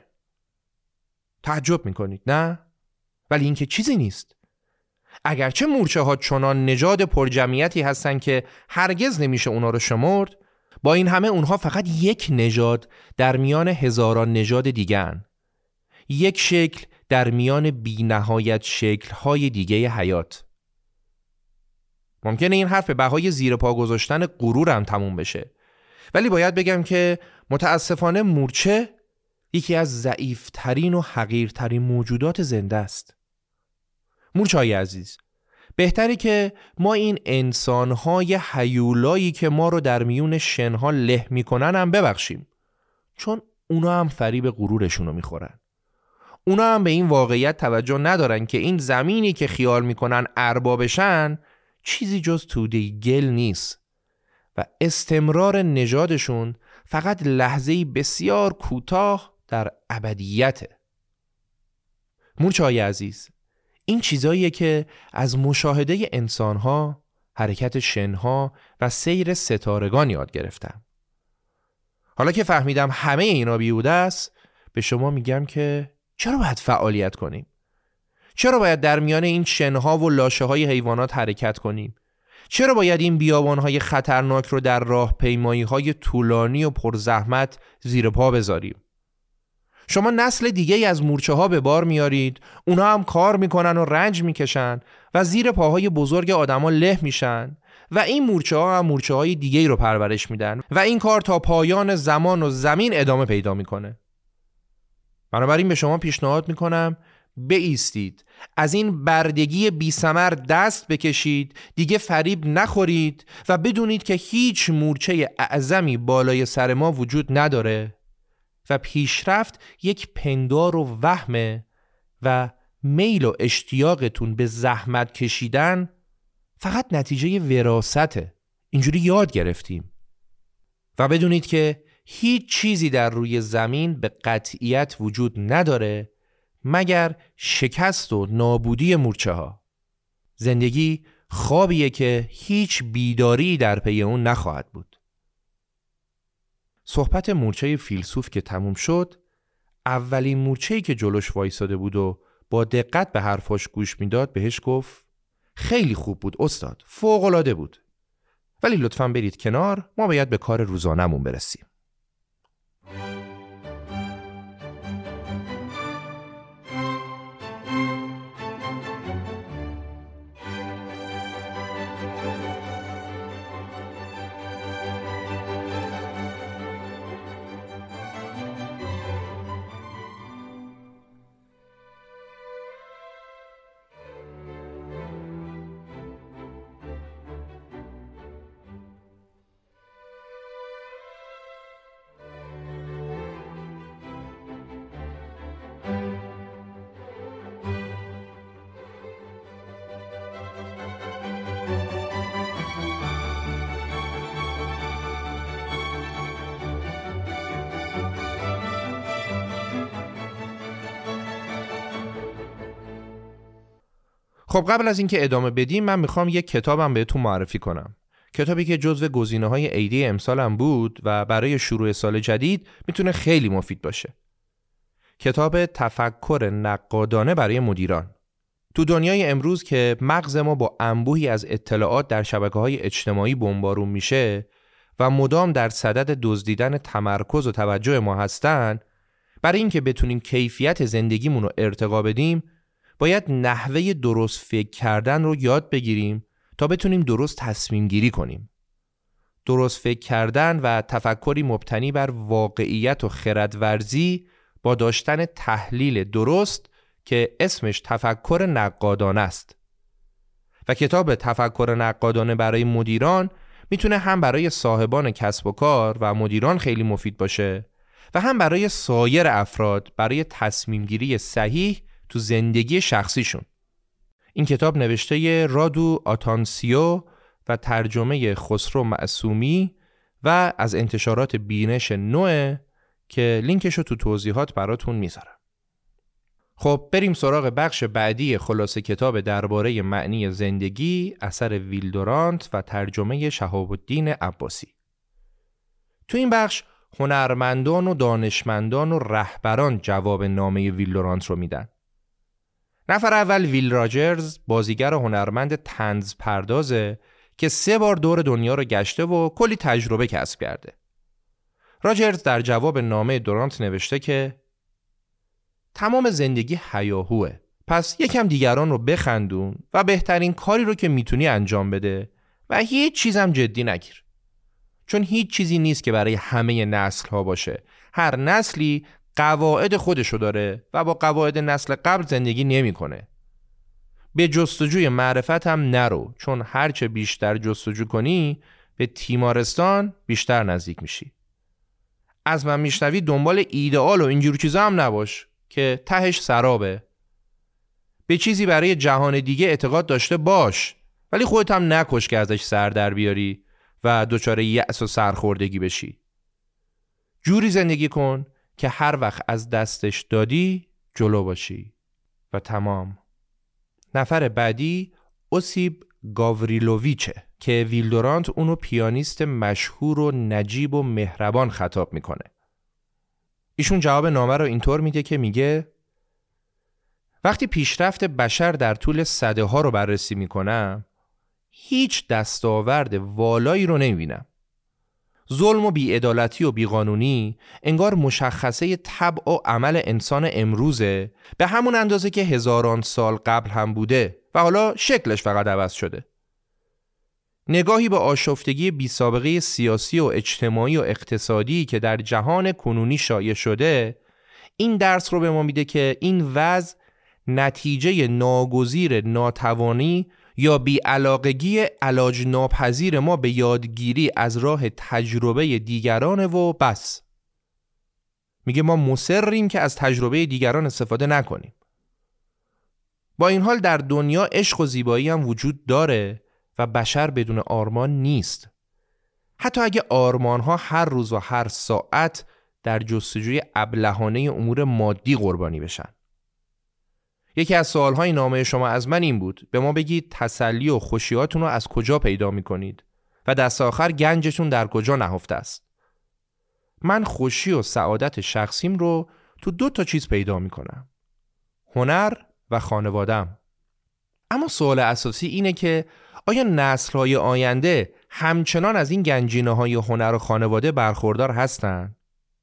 تعجب میکنید نه؟ ولی این که چیزی نیست. اگرچه مورچه ها چنان نژاد پرجمعیتی هستن که هرگز نمیشه اونا رو شمرد، با این همه اونها فقط یک نژاد در میان هزاران نژاد دیگه‌اند. یک شکل در میان بی نهایت شکل‌های دیگه حیات. ممکنه این حرف به بهای زیر پا گذاشتن غرورم تموم بشه، ولی باید بگم که متاسفانه مورچه یکی از ضعیف‌ترین و حقیرترین موجودات زنده است. مورچه‌های عزیز، بهتره که ما این انسان‌های هیولایی که ما رو در میون شنها له میکنن هم ببخشیم، چون اونا هم فریب غرورشون رو میخورن. اونا هم به این واقعیت توجه ندارن که این زمینی که خیال میکنن اربابشن چیزی جز توده گل نیست و استمرار نژادشون فقط لحظه‌ای بسیار کوتاه در ابدیته. مورچه‌های عزیز، این چیزاییه که از مشاهده انسان‌ها، حرکت شنها و سیر ستارگان یاد گرفتم. حالا که فهمیدم همه اینا بیهوده است، به شما میگم که چرا باید فعالیت کنیم؟ چرا باید در میان این شنها و لاشه‌های حیوانات حرکت کنیم؟ چرا باید این بیابان‌های خطرناک رو در راهپیمایی‌های طولانی و پرزحمت زیر پا بذاریم؟ شما نسل دیگه از مورچه‌ها به بار میارید، اونا هم کار میکنن و رنج میکشن و زیر پاهای بزرگ آدما له میشن و این مورچه‌ها هم مورچه‌های دیگه‌ای رو پرورش میدن و این کار تا پایان زمان و زمین ادامه پیدا میکنه. بنابراین به شما پیشنهاد میکنم بایستید، از این بردگی بی ثمر دست بکشید، دیگه فریب نخورید و بدونید که هیچ مورچه اعظمی بالای سر ما وجود نداره و پیشرفت یک پندار و وهمه و میل و اشتیاقتون به زحمت کشیدن فقط نتیجه وراثته. اینجوری یاد گرفتیم. و بدونید که هیچ چیزی در روی زمین به قطعیت وجود نداره مگر شکست و نابودی مورچه ها. زندگی خوابیه که هیچ بیداری در پی اون نخواهد بود. صحبت مورچه فیلسوف که تموم شد، اولین مورچه‌ای که جلوش وایساده بود و با دقت به حرفاش گوش میداد بهش گفت خیلی خوب بود استاد، فوق‌العاده بود، ولی لطفاً برید کنار، ما باید به کار روزانمون برسیم. خب قبل از اینکه ادامه بدیم من میخوام یک کتابم بهتون معرفی کنم. کتابی که جزو گزینه‌های عیدی امسالم بود و برای شروع سال جدید میتونه خیلی مفید باشه. کتاب تفکر نقادانه برای مدیران. تو دنیای امروز که مغز ما با انبوهی از اطلاعات در شبکه‌های اجتماعی بمبارون میشه و مدام در صدد دزدیدن تمرکز و توجه ما هستن، برای اینکه بتونیم کیفیت زندگیمون رو ارتقا بدیم باید نحوه درست فکر کردن رو یاد بگیریم تا بتونیم درست تصمیم گیری کنیم. درست فکر کردن و تفکری مبتنی بر واقعیت و خردورزی با داشتن تحلیل درست که اسمش تفکر نقادانه است. و کتاب تفکر نقادانه برای مدیران میتونه هم برای صاحبان کسب و کار و مدیران خیلی مفید باشه و هم برای سایر افراد برای تصمیم گیری صحیح تو زندگی شخصیشون. این کتاب نوشته رادو آتانسیو و ترجمه خسرو معصومی و از انتشارات بینش نوع که لینکشو تو توضیحات براتون میذارم. خب بریم سراغ بخش بعدی خلاصه کتاب درباره معنی زندگی اثر ویل دورانت و ترجمه شهاب الدین عباسی. تو این بخش هنرمندان و دانشمندان و رهبران جواب نامه ویل دورانت رو میدن. نفر اول ویل راجرز، بازیگر هنرمند طنز پردازه که 3 بار دور دنیا رو گشته و کلی تجربه کسب کرده. راجرز در جواب نامه دورانت نوشته که تمام زندگی هیاهوه، پس یکم دیگران رو بخندون و بهترین کاری رو که میتونی انجام بده و هیچ چیزم جدی نگیر. چون هیچ چیزی نیست که برای همه نسل ها باشه. هر نسلی قواعد خودشو داره و با قواعد نسل قبل زندگی نمیکنه. به جستجوی معرفت هم نرو، چون هرچه بیشتر جستجو کنی به تیمارستان بیشتر نزدیک میشی. از من میشنوی دنبال ایدئال و اینجور چیزا هم نباش که تهش سرابه. به چیزی برای جهان دیگه اعتقاد داشته باش، ولی خودت هم نکش که ازش سر در بیاری و دچار یأس و سرخوردگی بشی. جوری زندگی کن که هر وقت از دستش دادی جلو باشی و تمام. نفر بعدی اوسیب گاوریلوویچه که ویل دورانت اونو پیانیست مشهور و نجیب و مهربان خطاب میکنه. ایشون جواب نامه رو اینطور میده که میگه وقتی پیشرفت بشر در طول سده ها رو بررسی میکنم، هیچ دستاورد والایی رو نمیبینم. ظلم و بی‌عدالتی و بیقانونی انگار مشخصه طبع و عمل انسان امروزه، به همون اندازه که هزاران سال قبل هم بوده و حالا شکلش فقط عوض شده. نگاهی به آشفتگی بی‌سابقه سیاسی و اجتماعی و اقتصادی که در جهان کنونی شایع شده، این درس رو به ما میده که این وضع نتیجه ناگزیر ناتوانی یا بی‌علاقگی علاج ناپذیر ما به یادگیری از راه تجربه دیگرانه و بس. میگه ما مصریم که از تجربه دیگران استفاده نکنیم. با این حال در دنیا عشق و زیبایی هم وجود داره و بشر بدون آرمان نیست. حتی اگه آرمانها هر روز و هر ساعت در جستجوی ابلهانه امور مادی قربانی بشن. یکی از سوالهای نامه شما از من این بود به ما بگید تسلی و خوشیاتون رو از کجا پیدا میکنید و دست آخر گنجتون در کجا نهفته است. من خوشی و سعادت شخصیم رو تو 2 چیز پیدا میکنم: هنر و خانوادم. اما سوال اساسی اینه که آیا نسل‌های آینده همچنان از این گنجینه‌های هنر و خانواده برخوردار هستن؟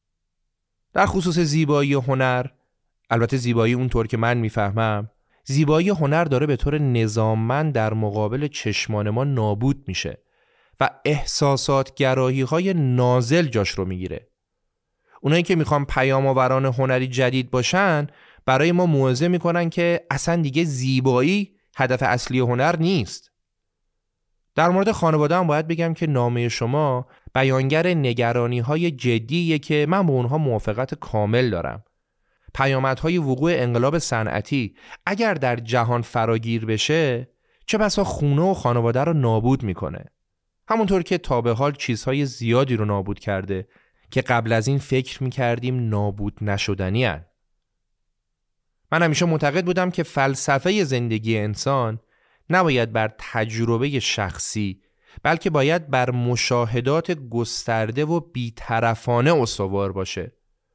در خصوص زیبایی و هنر، البته زیبایی اونطور که من میفهمم، زیبایی هنر داره به طور نظاممند در مقابل چشمان ما نابود میشه و احساسات گرایی های نازل جاش رو میگیره. اونایی که میخوان پیام آوران هنری جدید باشن برای ما موعظه میکنن که اصلا دیگه زیبایی هدف اصلی هنر نیست. در مورد خانواده هم باید بگم که نامه شما بیانگر نگرانی های جدیه که من با اونها موافقت کامل دارم. پیامدهای وقوع انقلاب صنعتی اگر در جهان فراگیر بشه چه بسا خونه و خانواده رو نابود میکنه، همونطور که تا به حال چیزهای زیادی رو نابود کرده که قبل از این فکر میکردیم نابود نشدنی هن. من همیشه معتقد بودم که فلسفه زندگی انسان نباید بر تجربه شخصی بلکه باید بر مشاهدات گسترده و بی‌طرفانه استوار باشه.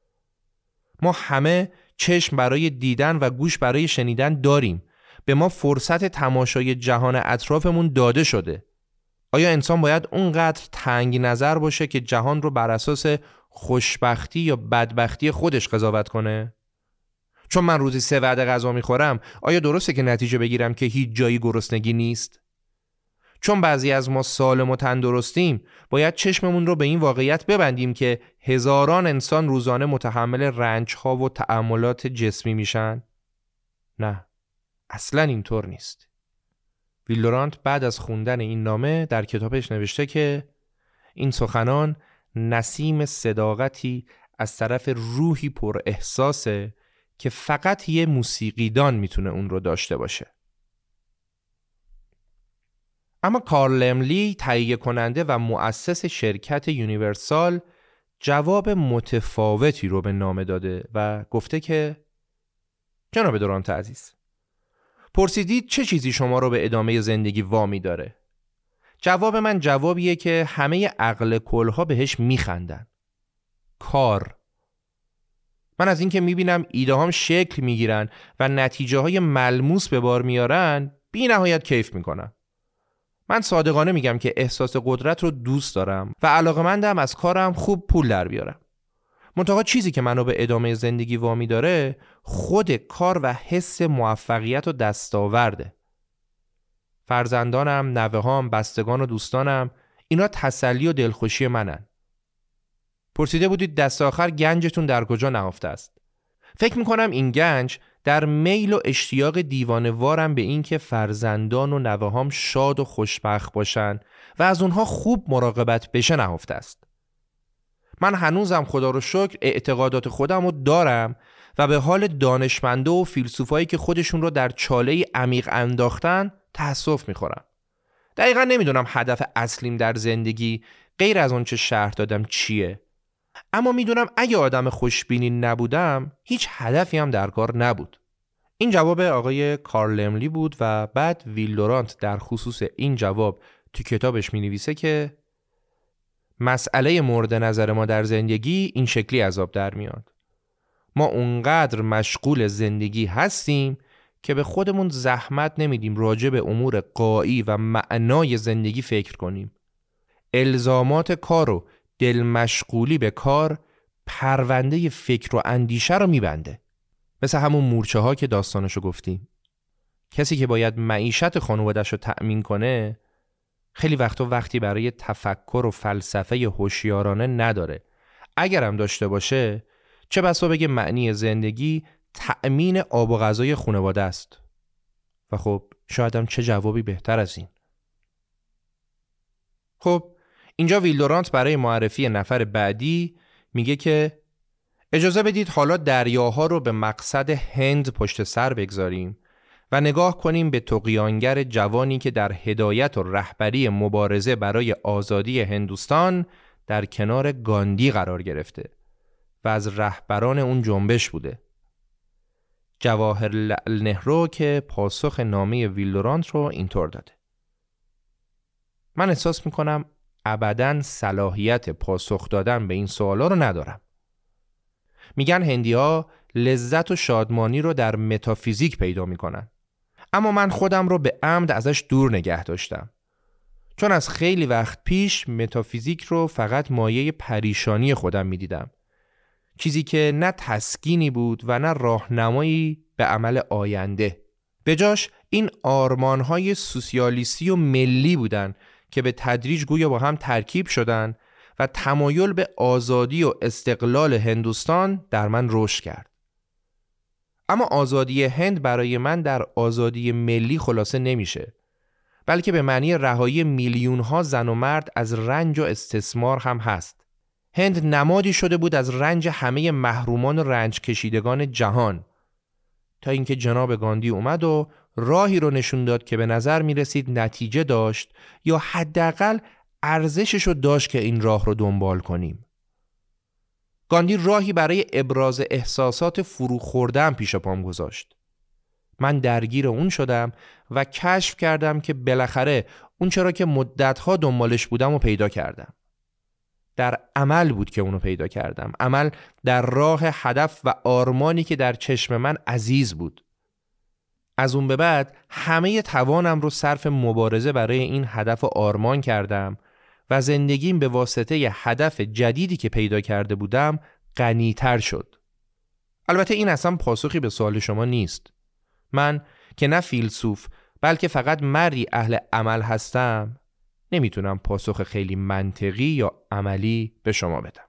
ما همه چشم برای دیدن و گوش برای شنیدن داریم. به ما فرصت تماشای جهان اطرافمون داده شده. آیا انسان باید اونقدر تنگ نظر باشه که جهان رو بر اساس خوشبختی یا بدبختی خودش قضاوت کنه؟ چون من روزی 3 وعده غذا میخورم، آیا درسته که نتیجه بگیرم که هیچ جایی گرسنگی نیست؟ چون بعضی از ما سالم و تندرستیم، باید چشممون رو به این واقعیت ببندیم که هزاران انسان روزانه متحمل رنج‌ها و تأملات جسمی میشن؟ نه، اصلاً اینطور نیست. ویل دورانت بعد از خوندن این نامه در کتابش نوشته که این سخنان نسیم صداقتی از طرف روحی پر احساسه که فقط یه موسیقیدان میتونه اون رو داشته باشه. اما کارل لملی، تهیه کننده و مؤسس شرکت یونیورسال، جواب متفاوتی رو به نامه داده و گفته که جناب دورانت عزیز، پرسیدید چه چیزی شما رو به ادامه زندگی وامی داره؟ جواب من جوابیه که همه عقل کلها بهش میخندن. کار. من از این که میبینم ایده هام شکل میگیرن و نتیجه های ملموس به بار میارن بی نهایت کیف میکنم. من صادقانه میگم که احساس قدرت رو دوست دارم و علاقه‌مندم از کارم خوب پول در بیارم. منتها چیزی که منو به ادامه زندگی وامی داره خود کار و حس موفقیت و دستاورده. فرزندانم، نوه‌هام، بستگان و دوستانم، اینا تسلی و دلخوشی منن. پرسیده بودید دست آخر گنجتون در کجا نهفته است؟ فکر میکنم این گنج در میل و اشتیاق دیوانه‌وارم به این که فرزندان و نوه‌هام شاد و خوشبخت باشن و از اونها خوب مراقبت بشه نهفته است. من هنوزم خدا رو شکر اعتقادات خودم رو دارم و به حال دانشمنده و فیلسوفایی که خودشون رو در چاله عمیق انداختن تأسف میخورم. دقیقا نمیدونم هدف اصلیم در زندگی غیر از اون چه شرح دادم چیه، اما میدونم اگه آدم خوشبینی نبودم هیچ هدفی هم در کار نبود. این جواب آقای کارل لملی بود و بعد ویل دورانت در خصوص این جواب تو کتابش مینویسه که مسئله مورد نظر ما در زندگی این شکلی از آب در میاد. ما اونقدر مشغول زندگی هستیم که به خودمون زحمت نمیدیم راجع به امور غایی و معنای زندگی فکر کنیم. الزامات کار و دل مشغولی به کار پرونده فکر و اندیشه رو میبنده. مثل همون مورچه ها که داستانشو گفتیم. کسی که باید معیشت خانواده‌اش رو تأمین کنه خیلی وقتی برای تفکر و فلسفه هوشیارانه نداره. اگرم داشته باشه چه بسا بگه معنی زندگی تأمین آب و غذای خانواده است. و خب شاید هم چه جوابی بهتر از این. خب اینجا ویل دورانت برای معرفی نفر بعدی میگه که اجازه بدید حالا دریاها رو به مقصد هند پشت سر بگذاریم و نگاه کنیم به طغیانگر جوانی که در هدایت و رهبری مبارزه برای آزادی هندوستان در کنار گاندی قرار گرفته و از رهبران اون جنبش بوده. جواهرلال نهرو که پاسخ نامه ویل دورانت رو اینطور داده: من احساس میکنم ابداً صلاحیت پاسخ دادن به این سوالا رو ندارم. میگن هندی‌ها لذت و شادمانی رو در متافیزیک پیدا میکنن، اما من خودم رو به عمد ازش دور نگه داشتم، چون از خیلی وقت پیش متافیزیک رو فقط مایه پریشانی خودم میدیدم، چیزی که نه تسکینی بود و نه راهنمایی به عمل آینده. به جاش این آرمان‌های سوسیالیستی و ملی بودن که به تدریج گویا با هم ترکیب شدن و تمایل به آزادی و استقلال هندوستان در من رشد کرد. اما آزادی هند برای من در آزادی ملی خلاصه نمیشه، بلکه به معنی رهایی میلیون‌ها زن و مرد از رنج و استثمار هم هست. هند نمادی شده بود از رنج همه محرومان و رنج کشیدگان جهان، تا اینکه جناب گاندی اومد و راهی رو نشون داد که به نظر می رسید نتیجه داشت یا حداقل ارزشش رو داشت که این راه رو دنبال کنیم. گاندی راهی برای ابراز احساسات فرو خورده‌ام پیش پام گذاشت. من درگیر اون شدم و کشف کردم که بالاخره اون چرا که مدت‌ها دنبالش بودم و پیدا کردم. در عمل بود که اونو پیدا کردم. عمل در راه هدف و آرمانی که در چشم من عزیز بود. از اون به بعد همه توانم رو صرف مبارزه برای این هدف و آرمان کردم و زندگیم به واسطه هدف جدیدی که پیدا کرده بودم غنی‌تر شد. البته این اصلا پاسخی به سوال شما نیست. من که نه فیلسوف بلکه فقط مردی اهل عمل هستم نمیتونم پاسخ خیلی منطقی یا عملی به شما بدم.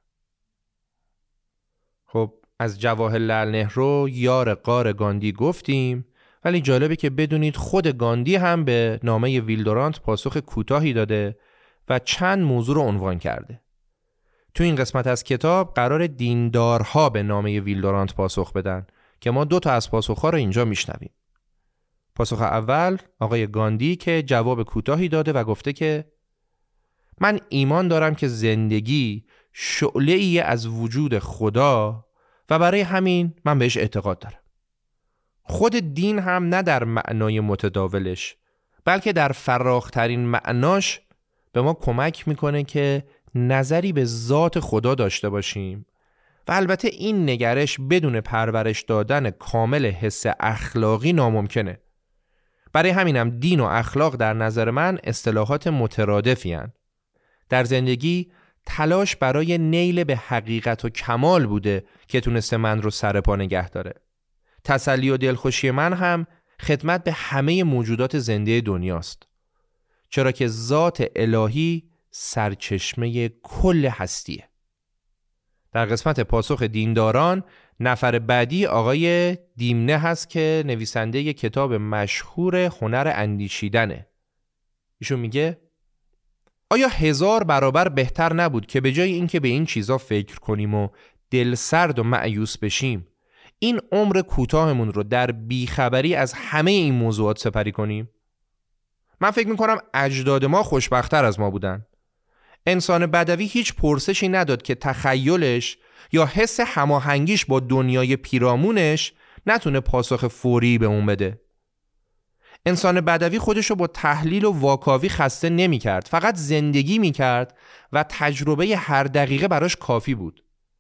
خب از جواهرلال نهرو یار غار گاندی گفتیم، ولی جالبه که بدونید خود گاندی هم به نامه ویل دورانت پاسخ کوتاهی داده و چند موضوع رو عنوان کرده. تو این قسمت از کتاب قرار دیندارها به نامه ویل دورانت پاسخ بدن که ما 2 تا از پاسخها رو اینجا میشنویم. پاسخ اول آقای گاندی که جواب کوتاهی داده و گفته که من ایمان دارم که زندگی شعله‌ای از وجود خدا و برای همین من بهش اعتقاد دارم. خود دین هم نه در معنای متداولش بلکه در فراخترین معناش به ما کمک میکنه که نظری به ذات خدا داشته باشیم و البته این نگرش بدون پرورش دادن کامل حس اخلاقی ناممکنه. برای همینم دین و اخلاق در نظر من اصطلاحات مترادفی هستند. در زندگی تلاش برای نیل به حقیقت و کمال بوده که تونسته من رو سر پا نگه داره. تسلی و دلخوشی من هم خدمت به همه موجودات زنده دنیاست، چرا که ذات الهی سرچشمه کل هستیه. در قسمت پاسخ دینداران نفر بعدی آقای دیمنه هست که نویسنده ی کتاب مشهور هنر اندیشیدنه. ایشون میگه آیا 1000 برابر بهتر نبود که به جای اینکه به این چیزا فکر کنیم و دل سرد و مایوس بشیم، این عمر کوتاهمون رو در بیخبری از همه این موضوعات سپری کنیم؟ من فکر میکنم اجداد ما خوشبخت‌تر از ما بودن. انسان بدوی هیچ پرسشی نداد که تخیلش یا حس هماهنگیش با دنیای پیرامونش نتونه پاسخ فوری به اون بده. انسان بدوی خودشو با تحلیل و واکاوی خسته نمی کرد، فقط زندگی می کرد و تجربه هر دقیقه براش کافی بود.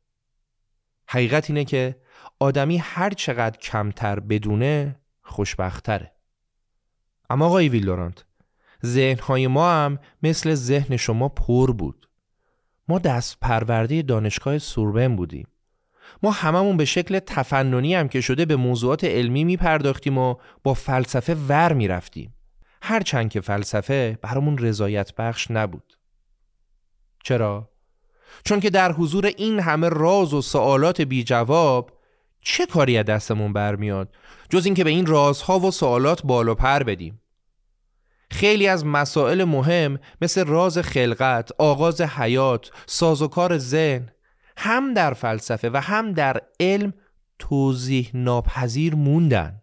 حقیقت اینه که آدمی هر چقدر کمتر بدونه خوشبخت‌تره. اما آقای ویلدورانت، ذهن‌های ما هم مثل ذهن شما پر بود. ما دست پرورده دانشگاه سوربن بودیم. ما هممون به شکل تفننی هم که شده به موضوعات علمی می پرداختیم و با فلسفه ور می رفتیم. هرچند که فلسفه برامون رضایت بخش نبود. چرا؟ چون که در حضور این همه راز و سوالات بی جواب چه کاری از دستمون برمیاد جز این که به این رازها و سوالات بال و پر بدیم. خیلی از مسائل مهم مثل راز خلقت، آغاز حیات، سازوکار ذهن هم در فلسفه و هم در علم توضیح ناپذیر موندن.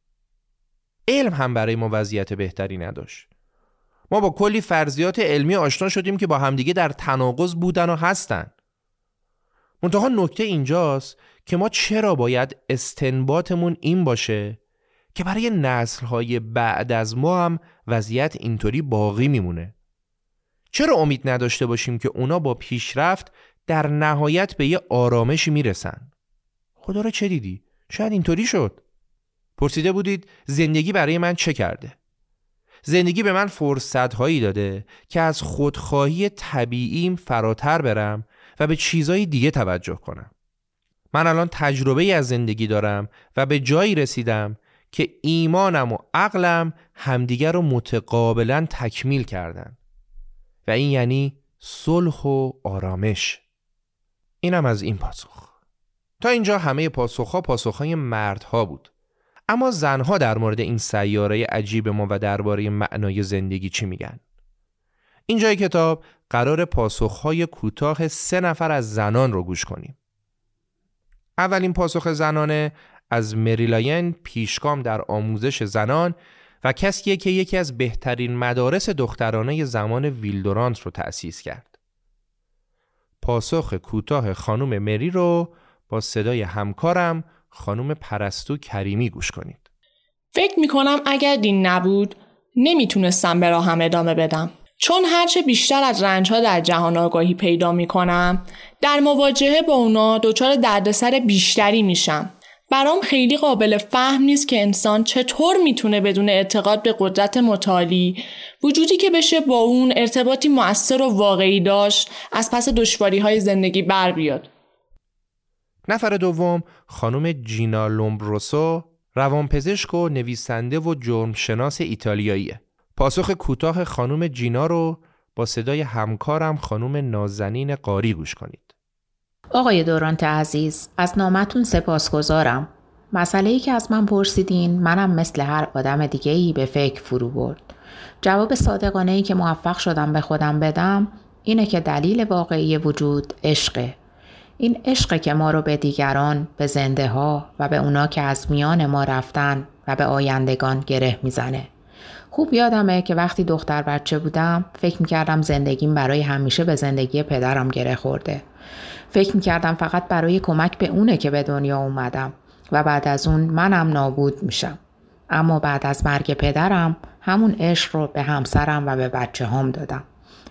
علم هم برای ما وضعیت بهتری نداشت. ما با کلی فرضیات علمی آشنا شدیم که با همدیگه در تناقض بودن و هستن. منتها نکته اینجاست که ما چرا باید استنباطمون این باشه که برای نسل‌های بعد از ما هم وضعیت اینطوری باقی میمونه؟ چرا امید نداشته باشیم که اونا با پیشرفت در نهایت به یه آرامشی میرسن؟ خدا را چه دیدی؟ شاید اینطوری شد. پرسیده بودید زندگی برای من چه کرده؟ زندگی به من فرصت‌هایی داده که از خودخواهی طبیعیم فراتر برم و به چیزای دیگه توجه کنم. من الان تجربه‌ای از زندگی دارم و به جایی رسیدم که ایمانم و عقلم همدیگر رو متقابلاً تکمیل کردن و این یعنی صلح و آرامش. اینم از این پاسخ. تا اینجا همه پاسخ‌ها پاسخ‌های مردها بود. اما زنها در مورد این سیاره عجیب ما و درباره معنای زندگی چی میگن؟ اینجای کتاب قرار پاسخ‌های کوتاه 3 نفر از زنان رو گوش کنیم. اولین پاسخ زنانه از مری لاین، پیشگام در آموزش زنان و کسیه که یکی از بهترین مدارس دخترانه زمان ویلدورانت رو تأسیس کرد. پاسخ کوتاه خانم مری رو با صدای همکارم خانم پرستو کریمی گوش کنید. فکر میکنم اگر دین نبود نمیتونستم به راهم ادامه بدم. چون هرچه بیشتر از رنج‌ها در جهان آگاهی پیدا میکنم، در مواجهه با اونا دچار دردسر بیشتری میشم. برام خیلی قابل فهم نیست که انسان چطور میتونه بدون اعتقاد به قدرت متعالی، وجودی که بشه با اون ارتباطی مؤثر و واقعی داشت، از پس دشواری‌های زندگی بر بیاد. نفر دوم خانم جینا لومبروسو، روانپزشک و نویسنده و جرمشناس ایتالیاییه. پاسخ کوتاه خانم جینا رو با صدای همکارم خانم نازنین قاری گوش کنید. آقای دورانت عزیز، از نامتون سپاسگزارم. مسئله‌ای که از من پرسیدین منم مثل هر آدم دیگه‌ای به فکر فرو برد. جواب صادقانه‌ای که موفق شدم به خودم بدم اینه که دلیل واقعی وجود عشقه. این عشقه که ما رو به دیگران، به زنده ها و به اونا که از میان ما رفتن و به آیندگان گره میزنه. خوب یادمه که وقتی دختر بچه بودم فکر میکردم زندگیم برای همیشه به زندگی پدرم گره خورده. فکر میکردم فقط برای کمک به اونه که به دنیا اومدم و بعد از اون منم نابود میشم. اما بعد از مرگ پدرم همون عشق رو به همسرم و به بچه هم دادم.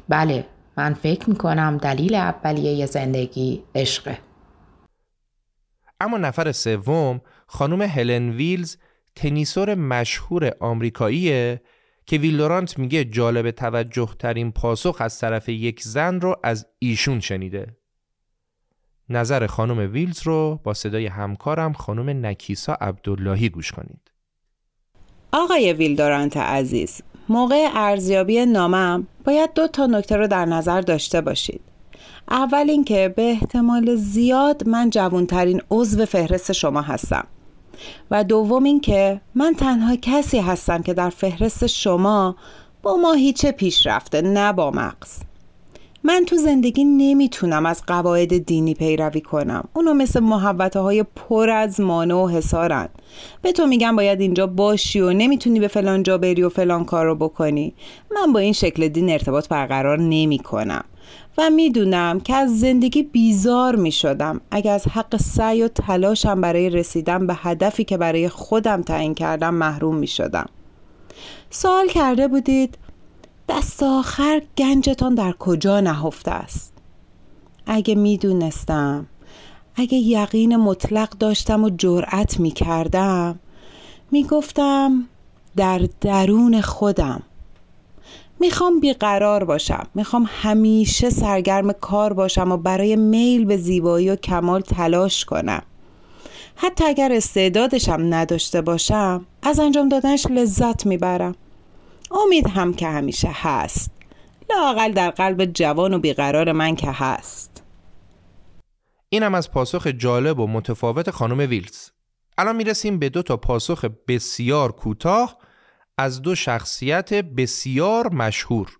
بله، من فکر میکنم دلیل اولیه زندگی عشقه. اما نفر سوم خانم هلن ویلز، تنیسور مشهور آمریکاییه که ویل دورانت میگه جالب توجه ترین پاسخ از طرف یک زن رو از ایشون شنیده. نظر خانم ویلز رو با صدای همکارم خانم نکیسا عبداللهی گوش کنید. آقای ویل دورانت عزیز، موقع ارزیابی نامم باید 2 نکته رو در نظر داشته باشید. اول اینکه به احتمال زیاد من جوانترین عضو فهرست شما هستم و دوم اینکه من تنها کسی هستم که در فهرست شما با ماهیچه پیش رفته، نه با مغز. من تو زندگی نمیتونم از قواعد دینی پیروی کنم. اونو مثل محوطه های پر از مانع و حصارن. به تو میگم باید اینجا باشی و نمیتونی به فلان جا بری و فلان کار رو بکنی. من با این شکل دین ارتباط برقرار نمی کنم و میدونم که از زندگی بیزار میشدم اگه از حق سعی و تلاشم برای رسیدن به هدفی که برای خودم تعیین کردم محروم میشدم. سوال کرده بودید دست آخر گنجتان در کجا نهفته است؟ اگه میدونستم، اگه یقین مطلق داشتم و جرأت میکردم، میگفتم در درون خودم. میخوام بیقرار باشم، میخوام همیشه سرگرم کار باشم و برای میل به زیبایی و کمال تلاش کنم. حتی اگر استعدادشم نداشته باشم، از انجام دادنش لذت میبرم. امید هم که همیشه هست، لااقل در قلب جوان و بیقرار من که هست. اینم از پاسخ جالب و متفاوت خانم ویلز. الان میرسیم به 2 پاسخ بسیار کوتاه از 2 شخصیت بسیار مشهور.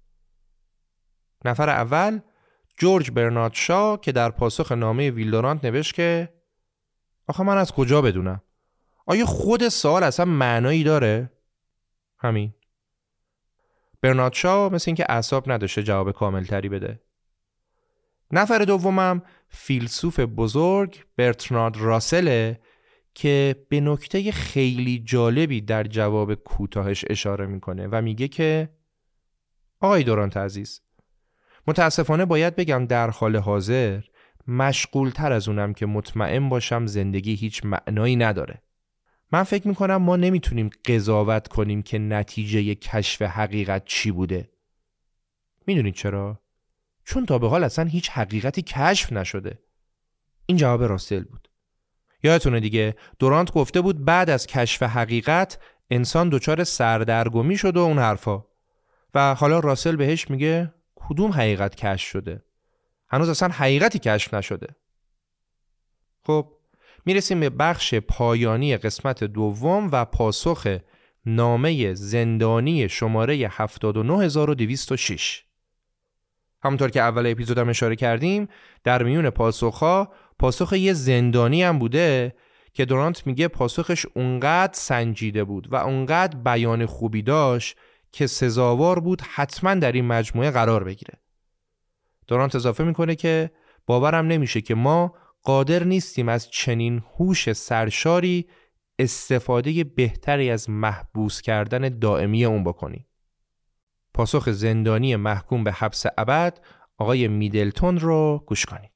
نفر اول جورج برنارد شا که در پاسخ نامه ویل دورانت نوشت که آخه من از کجا بدونم؟ آیا خود سوال اصلا معنایی داره؟ همین. برنارد شا مثل این که اعصاب نداشته جواب کامل تری بده. نفر دومم فیلسوف بزرگ برتراند راسله که به نکته خیلی جالبی در جواب کوتاهش اشاره میکنه و میگه که آقای دورانت عزیز، متاسفانه باید بگم در حال حاضر مشغول تر از اونم که مطمئن باشم زندگی هیچ معنایی نداره. من فکر میکنم ما نمیتونیم قضاوت کنیم که نتیجه کشف حقیقت چی بوده. میدونید چرا؟ چون تا به حال اصلا هیچ حقیقتی کشف نشده. این جواب راسل بود. یادتونه دیگه دورانت گفته بود بعد از کشف حقیقت انسان دچار سردرگمی شد و اون حرفا. و حالا راسل بهش میگه کدوم حقیقت کشف شده؟ هنوز اصلا حقیقتی کشف نشده. خب میرسیم به بخش پایانی قسمت دوم و پاسخ نامه زندانی شماره 79206. همونطور که اول اپیزودم اشاره کردیم در میون پاسخها پاسخ یه زندانی هم بوده که دورانت میگه پاسخش اونقدر سنجیده بود و اونقدر بیان خوبی داشت که سزاوار بود حتما در این مجموعه قرار بگیره. دورانت اضافه میکنه که باورم نمیشه که ما قادر نیستیم از چنین هوش سرشاری استفاده بهتری از محبوس کردن دائمی اون بکنیم. پاسخ زندانی محکوم به حبس ابد آقای میدلتون رو گوش کنید.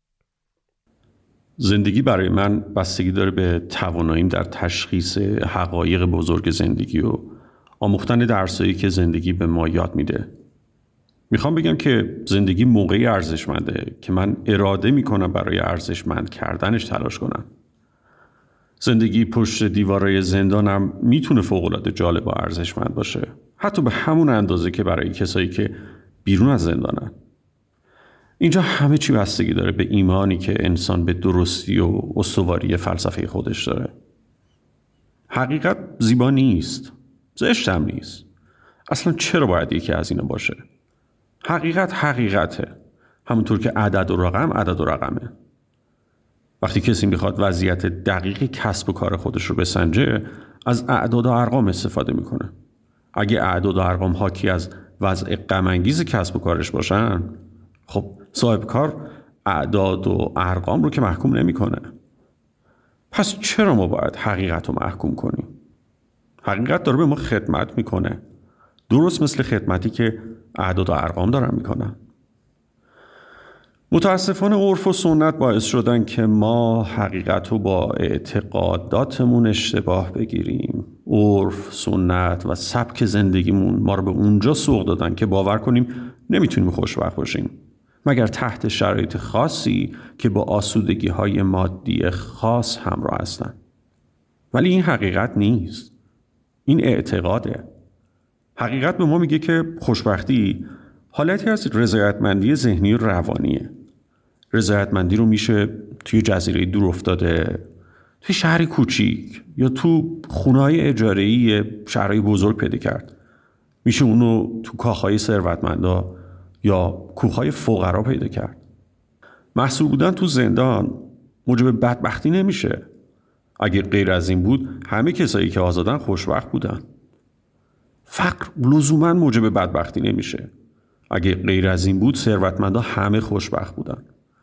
زندگی برای من بستگی داره به تواناییم در تشخیص حقایق بزرگ زندگی و آموختن درسایی که زندگی به ما یاد میده. میخوام بگم که زندگی موقعی ارزشمنده که من اراده میکنم برای ارزشمند کردنش تلاش کنم. زندگی پشت دیوارای زندانم میتونه فوق‌العاده جالب و ارزشمند باشه، حتی به همون اندازه که برای کسایی که بیرون از زندانن. اینجا همه چی بستگی داره به ایمانی که انسان به درستی و استواری فلسفه خودش داره. حقیقت زیبا نیست، زشت هم نیست. اصلا چرا باید یکی از اینا باشه؟ حقیقت حقیقته، همونطور که عدد و رقمه. وقتی کسی میخواد وضعیت دقیق کسب و کار خودش رو بسنجه، از اعداد و ارقام استفاده میکنه. اگه اعداد و ارقام حاکی از وضع غم‌انگیز کسب و کارش باشن، خب صاحب کار اعداد و ارقام رو که محکوم نمیکنه. پس چرا ما باید حقیقت رو محکوم کنیم؟ حقیقت داره به ما خدمت میکنه. درست مثل خدمتی که اعداد و ارقام دارن میکنن. متاسفانه عرف و سنت باعث شدن که ما حقیقت رو با اعتقاداتمون اشتباه بگیریم. عرف، سنت و سبک زندگیمون ما رو به اونجا سوق دادن که باور کنیم نمیتونیم خوشبخت باشیم مگر تحت شرایط خاصی که با آسودگی‌های مادی خاص همراه هستن. ولی این حقیقت نیست. این اعتقاده. حقیقت به ما میگه که خوشبختی حالتی از رضایتمندی ذهنی و روانیه. رضایتمندی رو میشه توی جزیره دور افتاده، توی شهری کوچیک یا تو خونه‌های اجاره‌ای شهرهای بزرگ پیدا کرد. میشه اونو تو کاخهای ثروتمندا یا کوخهای فقرا پیدا کرد. محصور بودن تو زندان موجب بدبختی نمیشه. اگه غیر از این بود همه کسایی که آزادن خوشبخت بودن. فقر لزوماً موجب بدبختی نمیشه. اگه غیر از این بود ثروتمندا همه خوشبخت بودن.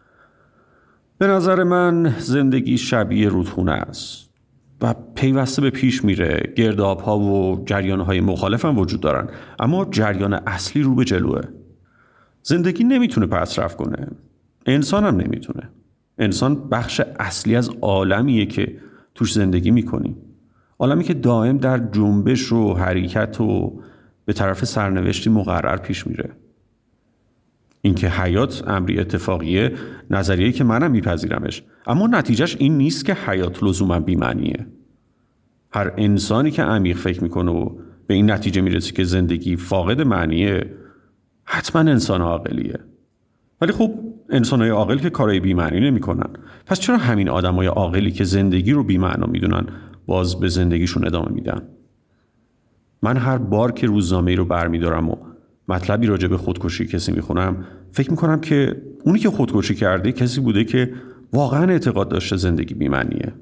به نظر من زندگی شبیه رودخونه است و پیوسته به پیش میره. گرداب‌ها و جریان‌های مخالف هم وجود دارن، اما جریان اصلی رو به جلوه. زندگی نمیتونه پیشرفت کنه. انسان هم نمیتونه. انسان بخش اصلی از عالمیه که توش زندگی میکنیم. عالمی که دائم در جنبش و حرکت و به طرف سرنوشتی مقرر پیش میره. اینکه حیات امری اتفاقیه، نظریه‌ای که منم میپذیرمش، اما نتیجهش این نیست که حیات لزوما بی‌معنیه. هر انسانی که عمیق فکر میکنه و به این نتیجه میرسه که زندگی فاقد معنیه، حتما انسان عاقلیه. ولی خب انسان‌های عاقل که کارهای بی‌معنی نمی‌کنن. پس چرا همین آدمای عاقلی که زندگی رو بی‌معنا میدونن باز به زندگیشون ادامه میدن؟ من هر بار که روزنامه‌ای رو برمی‌دارم و مطلبی راجع به خودکشی کسی میخونم، فکر میکنم که اونی که خودکشی کرده کسی بوده که واقعا اعتقاد داشته زندگی بی‌معنیه.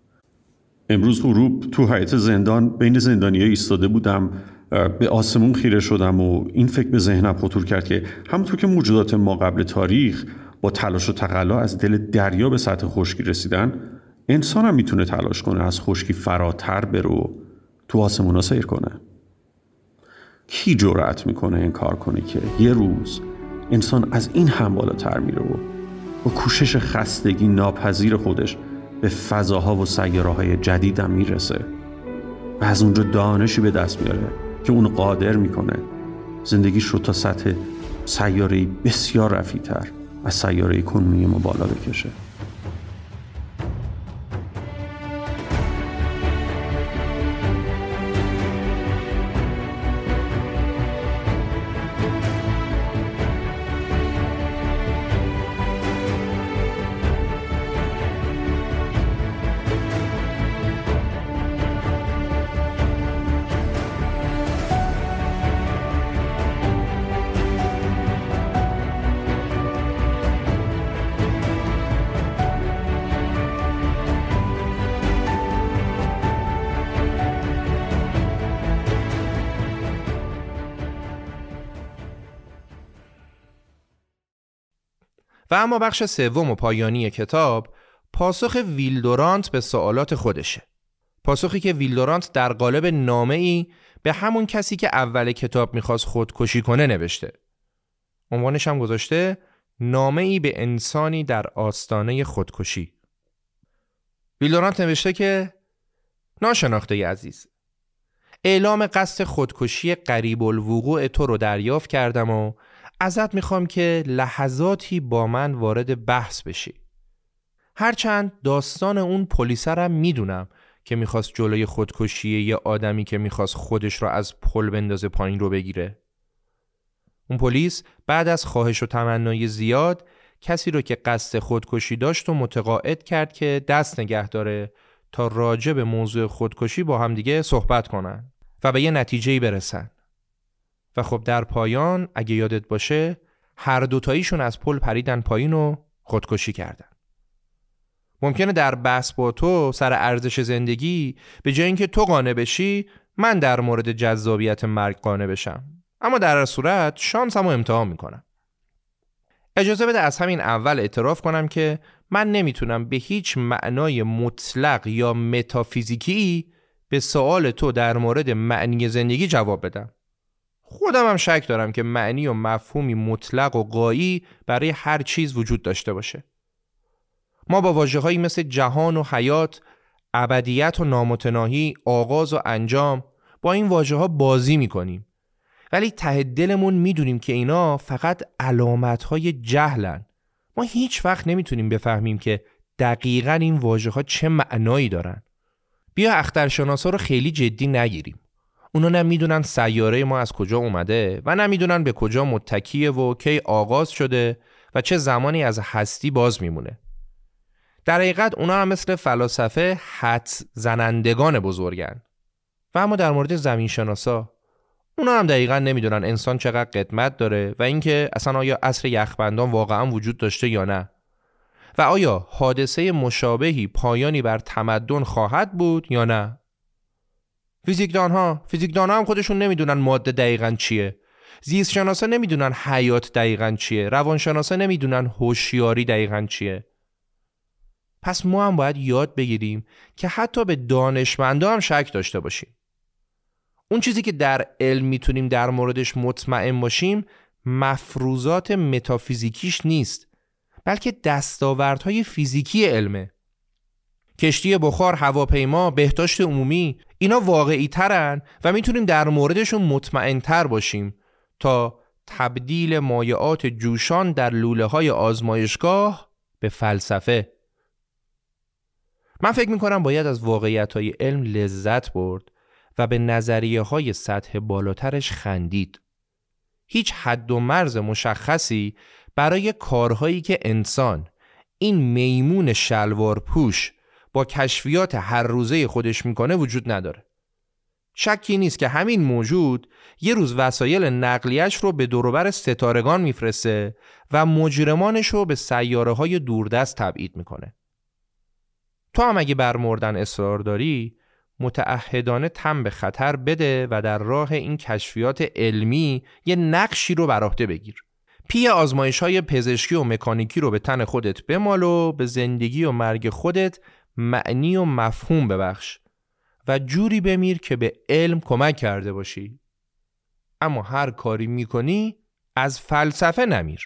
امروز غروب تو حیاط زندان بین زندانی‌ها ایستاده بودم، به آسمون خیره شدم و این فکر به ذهنم خطور کرد که همونطور که موجودات ما قبل تاریخ با تلاش و تقلا از دل دریا به سطح خشکی رسیدن، انسان هم میتونه تلاش کنه از خشکی فراتر بره و تو آسمونا سیر کنه. کی جرأت میکنه این کار کنه که یه روز انسان از این هم بالاتر میره و با کوشش خستگی ناپذیر خودش به فضاها و سیاره‌های جدید هم میرسه و از اونجا دانشی به دست میاره که اون قادر میکنه زندگیش رو تا سطح سیاره‌ای بسیار رفیع‌تر از سیاره کنونی ما بالا بکشه. و اما بخش سوم و پایانی کتاب پاسخ ویل دورانت به سوالات خودشه. پاسخی که ویل دورانت در قالب نامه‌ای به همون کسی که اول کتاب میخواست خودکشی کنه نوشته. عنوانش هم گذاشته نامه‌ای به انسانی در آستانه خودکشی. ویل دورانت نوشته که ناشناخته عزیز، اعلام قصد خودکشی قریب الوقوع تو رو دریافت کردم و ازت میخوام که لحظاتی با من وارد بحث بشی. هرچند داستان اون پلیسرم میدونم که میخواست جلوی خودکشی یه آدمی که میخواست خودش رو از پل بندازه پایین رو بگیره. اون پلیس بعد از خواهش و تمنای زیاد کسی رو که قصد خودکشی داشت و متقاعد کرد که دست نگه داره تا راجع به موضوع خودکشی با هم دیگه صحبت کنن و به یه نتیجه‌ای برسن. و خب در پایان اگه یادت باشه هر دوتاییشون از پل پریدن پایین و خودکشی کردن. ممکنه در بحث با تو سر ارزش زندگی به جای اینکه تو قانع بشی من در مورد جذابیت مرگ قانع بشم، اما در هر صورت شانسمو امتحان میکنم. اجازه بده از همین اول اعتراف کنم که من نمیتونم به هیچ معنای مطلق یا متافیزیکی به سوال تو در مورد معنی زندگی جواب بدم. خودم هم شک دارم که معنی و مفهومی مطلق و غایی برای هر چیز وجود داشته باشه. ما با واژه‌هایی مثل جهان و حیات، ابدیت و نامتناهی، آغاز و انجام با این واژه‌ها بازی می‌کنیم. ولی ته دلمون می‌دونیم که اینا فقط علامت‌های جهلن. ما هیچ وقت نمی‌تونیم بفهمیم که دقیقاً این واژه‌ها چه معنایی دارن. بیا اخترشناسا رو خیلی جدی نگیریم. اونا نه میدونن سیاره ما از کجا اومده و نه میدونن به کجا متکیه و کی آغاز شده و چه زمانی از هستی باز میمونه. در حقیقت اونا هم مثل فلاسفه حدس زنندگان بزرگن. و اما در مورد زمین شناسا، اونا هم دقیقاً نمیدونن انسان چقدر قدمت داره و اینکه اصلا آیا عصر یخبندان واقعاً وجود داشته یا نه. و آیا حادثه مشابهی پایانی بر تمدن خواهد بود یا نه؟ فیزیکدان ها هم خودشون نمیدونن ماده دقیقاً چیه. زیست شناسا نمیدونن حیات دقیقاً چیه. روانشناسا نمیدونن هوشیاری دقیقاً چیه. پس ما هم باید یاد بگیریم که حتی به دانشمندا هم شک داشته باشیم. اون چیزی که در علم میتونیم در موردش مطمئن باشیم مفروضات متافیزیکیش نیست، بلکه دستاوردهای فیزیکی علمه. کشتی بخار، هواپیما، بهداشت عمومی، اینا واقعی ترن و میتونیم در موردشون مطمئن تر باشیم تا تبدیل مایعات جوشان در لوله های آزمایشگاه به فلسفه. من فکر میکنم باید از واقعیت های علم لذت برد و به نظریه های سطح بالاترش خندید. هیچ حد و مرز مشخصی برای کارهایی که انسان، این میمون شلوار پوش، با کشفیات هر روزه خودش میکنه وجود نداره. شکی نیست که همین موجود یه روز وسایل نقلیه‌اش رو به دور و بر ستارگان میفرسته و مجرمانش رو به سیاره‌های دوردست تبعید میکنه. تو هم اگه بر مردن اصرار داری، متعهدانه تن به خطر بده و در راه این کشفیات علمی یه نقشی رو بر عهده بگیر. پی آزمایش‌های پزشکی و مکانیکی رو به تن خودت بمال و به زندگی و مرگ خودت معنی و مفهوم ببخش و جوری بمیر که به علم کمک کرده باشی. اما هر کاری میکنی از فلسفه نمیر.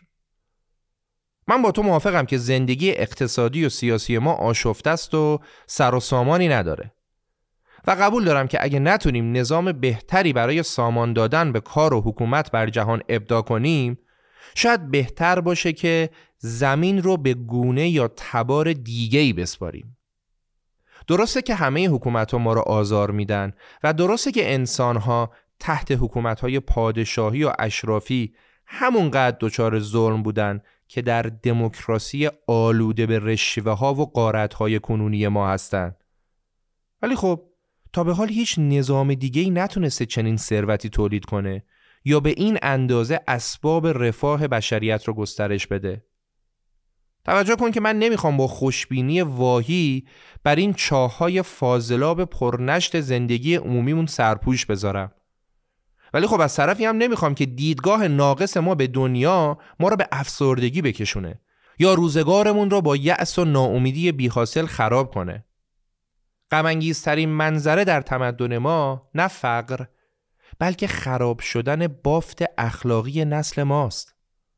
من با تو موافقم که زندگی اقتصادی و سیاسی ما آشفته است و سر و سامانی نداره و قبول دارم که اگه نتونیم نظام بهتری برای سامان دادن به کار و حکومت بر جهان ابداع کنیم، شاید بهتر باشه که زمین رو به گونه یا تبار دیگه‌ای بسپاریم. درسته که همه حکومت‌ها ما رو آزار میدن و درسته که انسان‌ها تحت حکومت‌های پادشاهی و اشرافی همونقدر دچار ظلم بودن که در دموکراسی آلوده به رشوه‌ها و غارت‌های کنونی ما هستن. ولی خب تا به حال هیچ نظام دیگه‌ای نتونسته چنین ثروتی تولید کنه یا به این اندازه اسباب رفاه بشریت رو گسترش بده. توجه کن که من نمیخوام با خوشبینی واهی بر این چاه‌های فاضلاب پرنشت زندگی عمومیمون سرپوش بذارم. ولی خب از طرفی هم نمیخوام که دیدگاه ناقص ما به دنیا ما رو به افسردگی بکشونه یا روزگارمون رو با یأس و ناامیدی بی‌حاصل خراب کنه. غم‌انگیزترین منظره در تمدن ما نه فقر، بلکه خراب شدن بافت اخلاقی نسل ماست.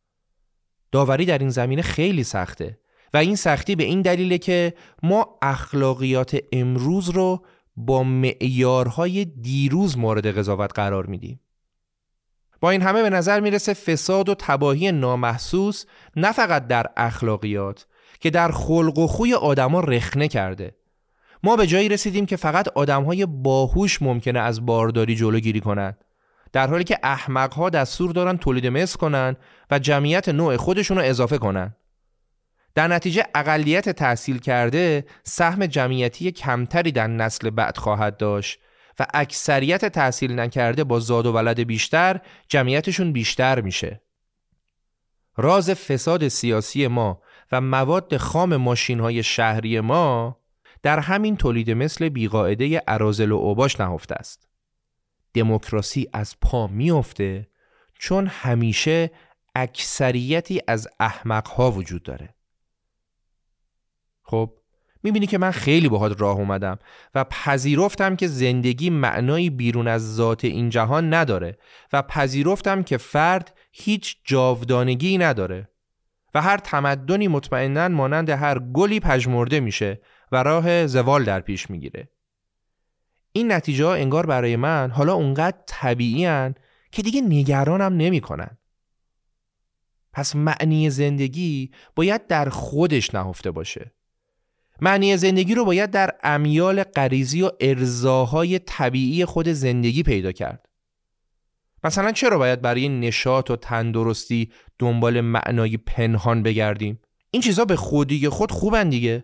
داوری در این زمینه خیلی سخته و این سختی به این دلیله که ما اخلاقیات امروز رو با معیارهای دیروز مورد قضاوت قرار میدیم. با این همه به نظر میرسه فساد و تباهی نامحسوس نه فقط در اخلاقیات که در خلق و خوی آدما رخنه کرده. ما به جایی رسیدیم که فقط آدمهای باهوش ممکنه از بارداری جلوگیری کنن، در حالی که احمقها دستور دارن تولید مثل کنن و جمعیت نوع خودشون رو اضافه کنن. در نتیجه اقلیت تحصیل کرده سهم جمعیتی کمتری در نسل بعد خواهد داشت و اکثریت تحصیل نکرده با زاد و ولد بیشتر جمعیتشون بیشتر میشه. راز فساد سیاسی ما و مواد خام ماشین‌های شهری ما در همین تولید مثل بیقاعده اراذل و اوباش نهفته است. دموکراسی از پا میفته چون همیشه اکثریتی از احمق‌ها وجود داره. خب میبینی که من خیلی باهات راه اومدم و پذیرفتم که زندگی معنایی بیرون از ذات این جهان نداره و پذیرفتم که فرد هیچ جاودانگی نداره و هر تمدنی مطمئناً مانند هر گلی پژمرده میشه و راه زوال در پیش میگیره. این نتیجه ها انگار برای من حالا اونقدر طبیعی هن که دیگه نگرانم نمی کنن. پس معنی زندگی باید در خودش نهفته باشه. معنی زندگی رو باید در امیال غریزی و ارضاهای طبیعی خود زندگی پیدا کرد. مثلا چرا باید برای نشاط و تندرستی دنبال معنای پنهان بگردیم؟ این چیزا به خودی خود خوبن دیگه.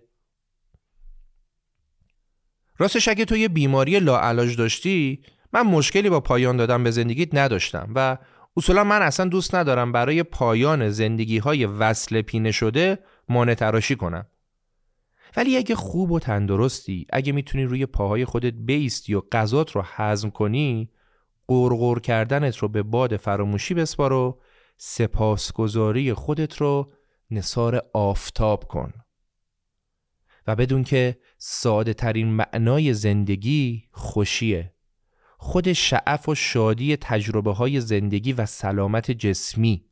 راستش اگه تو یه بیماری لاعلاج داشتی، من مشکلی با پایان دادن به زندگیت نداشتم و اصولا من اصلا دوست ندارم برای پایان زندگی‌های وصل پینه شده مانع تراشی کنم. ولی اگه خوب و تندرستی، اگه میتونی روی پاهای خودت بایستی و غذات رو هضم کنی، غرغر کردنت رو به باد فراموشی بسپار و سپاسگزاری خودت رو نثار آفتاب کن و بدون که ساده ترین معنای زندگی خوشیه، خود شعف و شادی تجربه های زندگی و سلامت جسمی.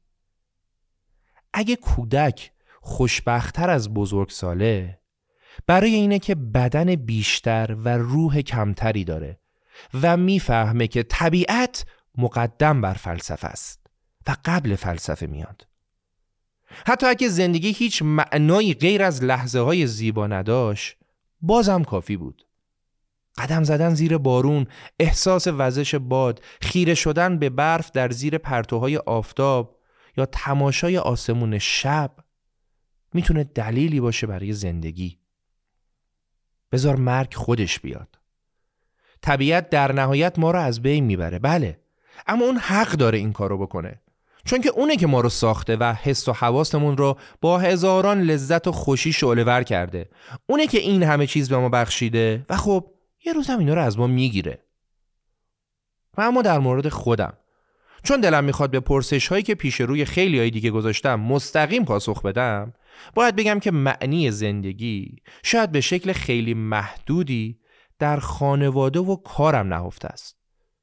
اگه کودک خوشبخت‌تر از بزرگساله، برای اینه که بدن بیشتر و روح کمتری داره و میفهمه که طبیعت مقدم بر فلسفه است و قبل فلسفه میاد. حتی اگه زندگی هیچ معنایی غیر از لحظه های زیبا نداشت، بازم کافی بود. قدم زدن زیر بارون، احساس وزش باد، خیره شدن به برف در زیر پرتوهای آفتاب یا تماشای آسمون شب میتونه دلیلی باشه برای زندگی. بذار مرگ خودش بیاد. طبیعت در نهایت ما رو از بین میبره، بله، اما اون حق داره این کارو بکنه، چون که اونه که ما رو ساخته و حس و حواسمون رو با هزاران لذت و خوشی شعله‌ور کرده. اونه که این همه چیز به ما بخشیده و خب یه روز هم اینا رو از ما میگیره. و اما در مورد خودم، چون دلم میخواد به پرسش هایی که پیش روی خیلی های دیگه گذاشتم مستقیم پاسخ بدم، باید بگم که معنی زندگی شاید به شکل خیلی محدودی در خانواده و کارم نهفته است.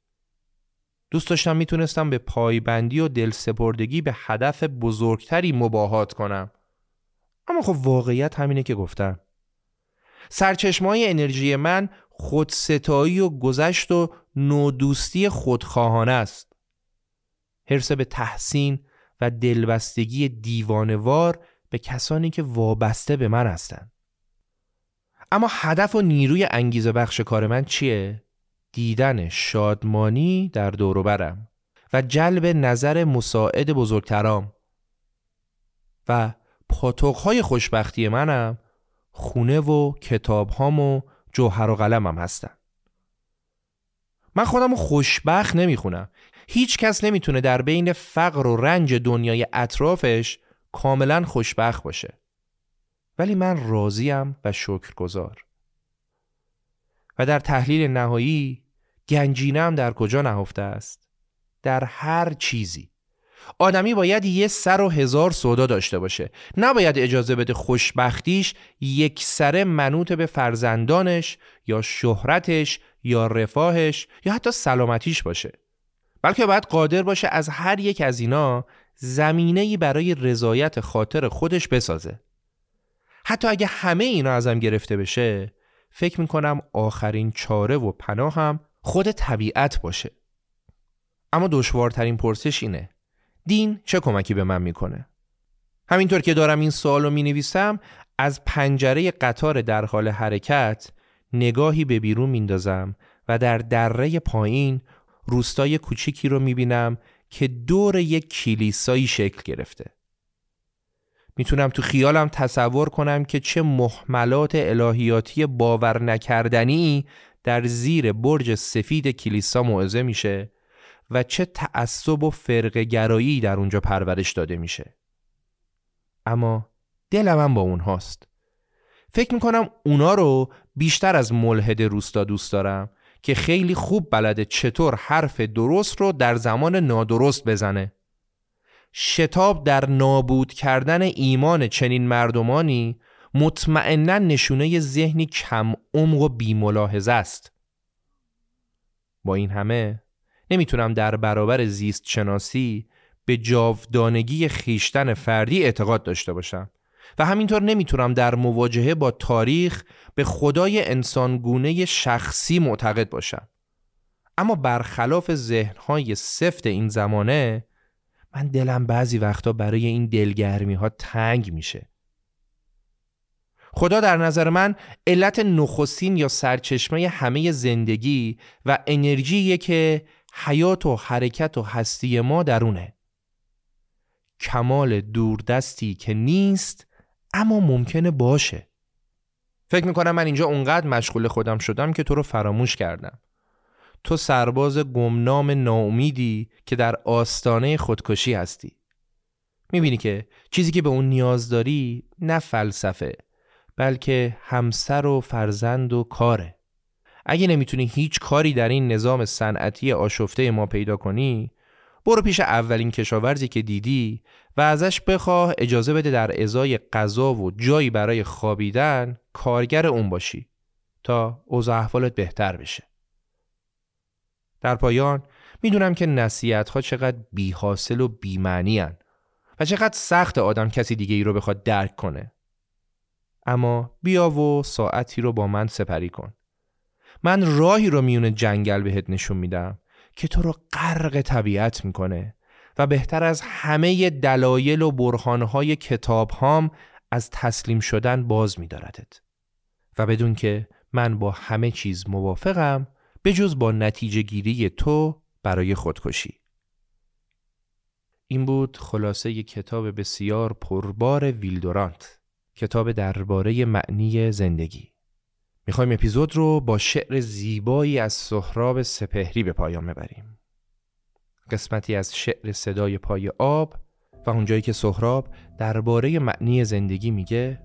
دوست داشتم میتونستم به پایبندی و دلسپردگی به هدف بزرگتری مباهات کنم، اما خب واقعیت همینه که گفتم. سرچشمه‌های انرژی من خودستایی و گذشت و نودوستی خودخواهانه است. حرص به تحسین و دلبستگی دیوانه‌وار به کسانی که وابسته به من هستند. اما هدف و نیروی انگیزه بخش کار من چیه؟ دیدن شادمانی در دور و برم و جلب نظر مساعد بزرگترام و پاتوق‌های خوشبختی منم خونه و کتاب‌هام و جوهر و قلمم هستن. من خودمو خوشبخت نمیخونم. هیچ کس نمیتونه در بین فقر و رنج دنیای اطرافش کاملا خوشبخت باشه. ولی من راضیم و شکرگزار. و در تحلیل نهایی گنجینه‌ام در کجا نهفته است؟ در هر چیزی. آدمی باید یه سر و هزار سودا داشته باشه. نباید اجازه بده خوشبختیش یک سره منوط به فرزندانش یا شهرتش یا رفاهش یا حتی سلامتیش باشه. بلکه باید قادر باشه از هر یک از اینا زمینه‌ای برای رضایت خاطر خودش بسازه. حتی اگه همه اینا ازم گرفته بشه، فکر میکنم آخرین چاره و پناهم خود طبیعت باشه. اما دشوارترین پرسش اینه: دین چه کمکی به من میکنه؟ همینطور که دارم این سوالو مینویسم، از پنجره قطار در حال حرکت نگاهی به بیرون میندازم و در دره پایین روستای کوچیکی رو میبینم که دور یک کلیسایی شکل گرفته. میتونم تو خیالم تصور کنم که چه محملات الهیاتی باور نکردنی در زیر برج سفید کلیسا موعظه میشه و چه تعصب و فرقه گرایی در اونجا پرورش داده میشه. اما دلم هم با اونهاست. فکر میکنم اونا رو بیشتر از ملحد روستا دوست دارم که خیلی خوب بلده چطور حرف درست رو در زمان نادرست بزنه. شتاب در نابود کردن ایمان چنین مردمانی مطمئناً نشونه ذهنی کم عمق و بی‌ملاحظه است. با این همه نمیتونم در برابر زیست شناسی به جاودانگی خیشتن فردی اعتقاد داشته باشم و همینطور نمیتونم در مواجهه با تاریخ به خدای انسانگونه شخصی معتقد باشم. اما برخلاف ذهن‌های سفت این زمانه، من دلم بعضی وقتا برای این دلگرمی‌ها تنگ میشه. خدا در نظر من علت نخستین یا سرچشمه همه زندگی و انرژیه که حیات و حرکت و هستی ما درونه. کمال دوردستی که نیست اما ممکنه باشه. فکر میکنم من اینجا اونقدر مشغول خودم شدم که تو رو فراموش کردم. تو سرباز گمنام ناامیدی که در آستانه خودکشی هستی. میبینی که چیزی که به اون نیاز داری نه فلسفه، بلکه همسر و فرزند و کاره. اگه نمیتونی هیچ کاری در این نظام صنعتی آشفته ما پیدا کنی، برو پیش اولین کشاورزی که دیدی و ازش بخواه اجازه بده در ازای غذا و جایی برای خوابیدن کارگر اون باشی تا اوضاع احوالت بهتر بشه. در پایان میدونم که نصیحت‌ها چقدر بی‌حاصل و بی‌معنی هن و چقدر سخت آدم کسی دیگه ای رو بخواد درک کنه. اما بیا و ساعتی رو با من سپری کن. من راهی رو میون جنگل بهت نشون میدم که تو رو غرق طبیعت میکنه و بهتر از همه دلایل و برهانهای کتاب هام از تسلیم شدن باز میداردت. و بدون که من با همه چیز موافقم به جز با نتیجه گیری تو برای خودکشی. این بود خلاصه ی کتاب بسیار پربار ویل دورانت، کتاب درباره معنی زندگی. میخوایم اپیزود رو با شعر زیبایی از سهراب سپهری به پایان ببریم. قسمتی از شعر صدای پای آب و اونجایی که سهراب درباره معنی زندگی میگه: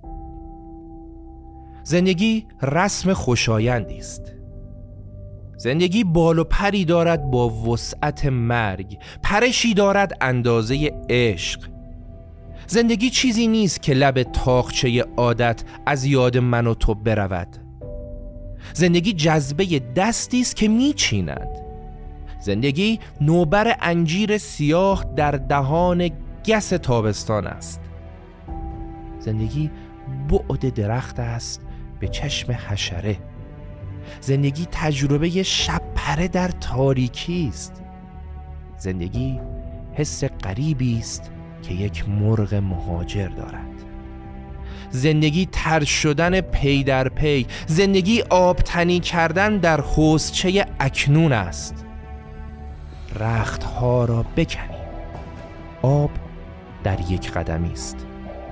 زندگی رسم خوشایندی است. زندگی بال و پری دارد با وسعت مرگ، پرشی دارد اندازه عشق. زندگی چیزی نیست که لب تاقچه عادت از یاد من و تو برود. زندگی جذبه دستی است که میچیند. زندگی نوبر انجیر سیاه در دهان گس تابستان است. زندگی بعد درخت است به چشم حشره. زندگی تجربه شب پره در تاریکی است. زندگی حس غریبی است که یک مرغ مهاجر دارد. زندگی تر شدن پی در پی، زندگی آبتنی کردن در حوضچه اکنون است. رختها را بکنیم، آب در یک قدمی است.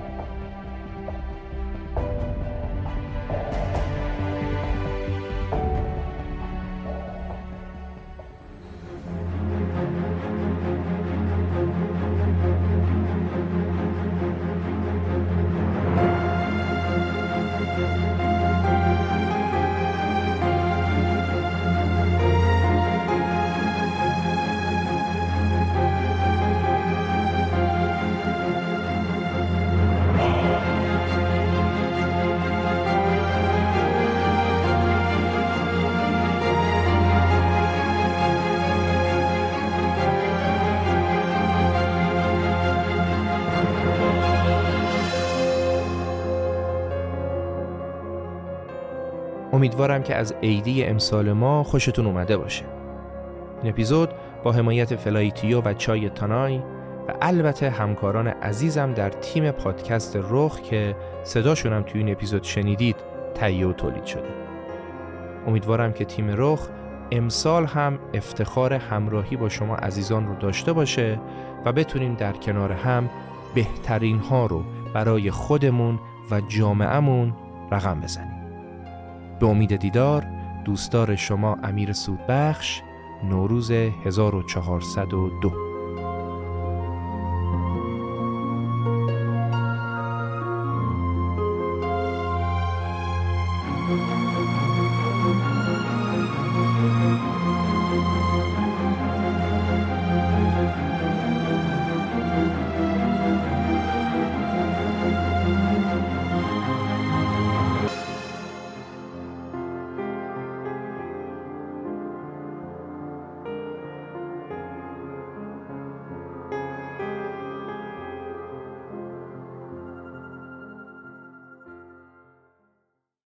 امیدوارم که از عیدی امسال ما خوشتون اومده باشه. این اپیزود با حمایت فلایتیو و چای تانای و البته همکاران عزیزم در تیم پادکست رخ که صداشونم توی این اپیزود شنیدید تهیه و تولید شده. امیدوارم که تیم رخ امسال هم افتخار همراهی با شما عزیزان رو داشته باشه و بتونیم در کنار هم بهترین ها رو برای خودمون و جامعهمون رقم بزنیم. به امید دیدار، دوستدار شما امیر سودبخش، نوروز 1402.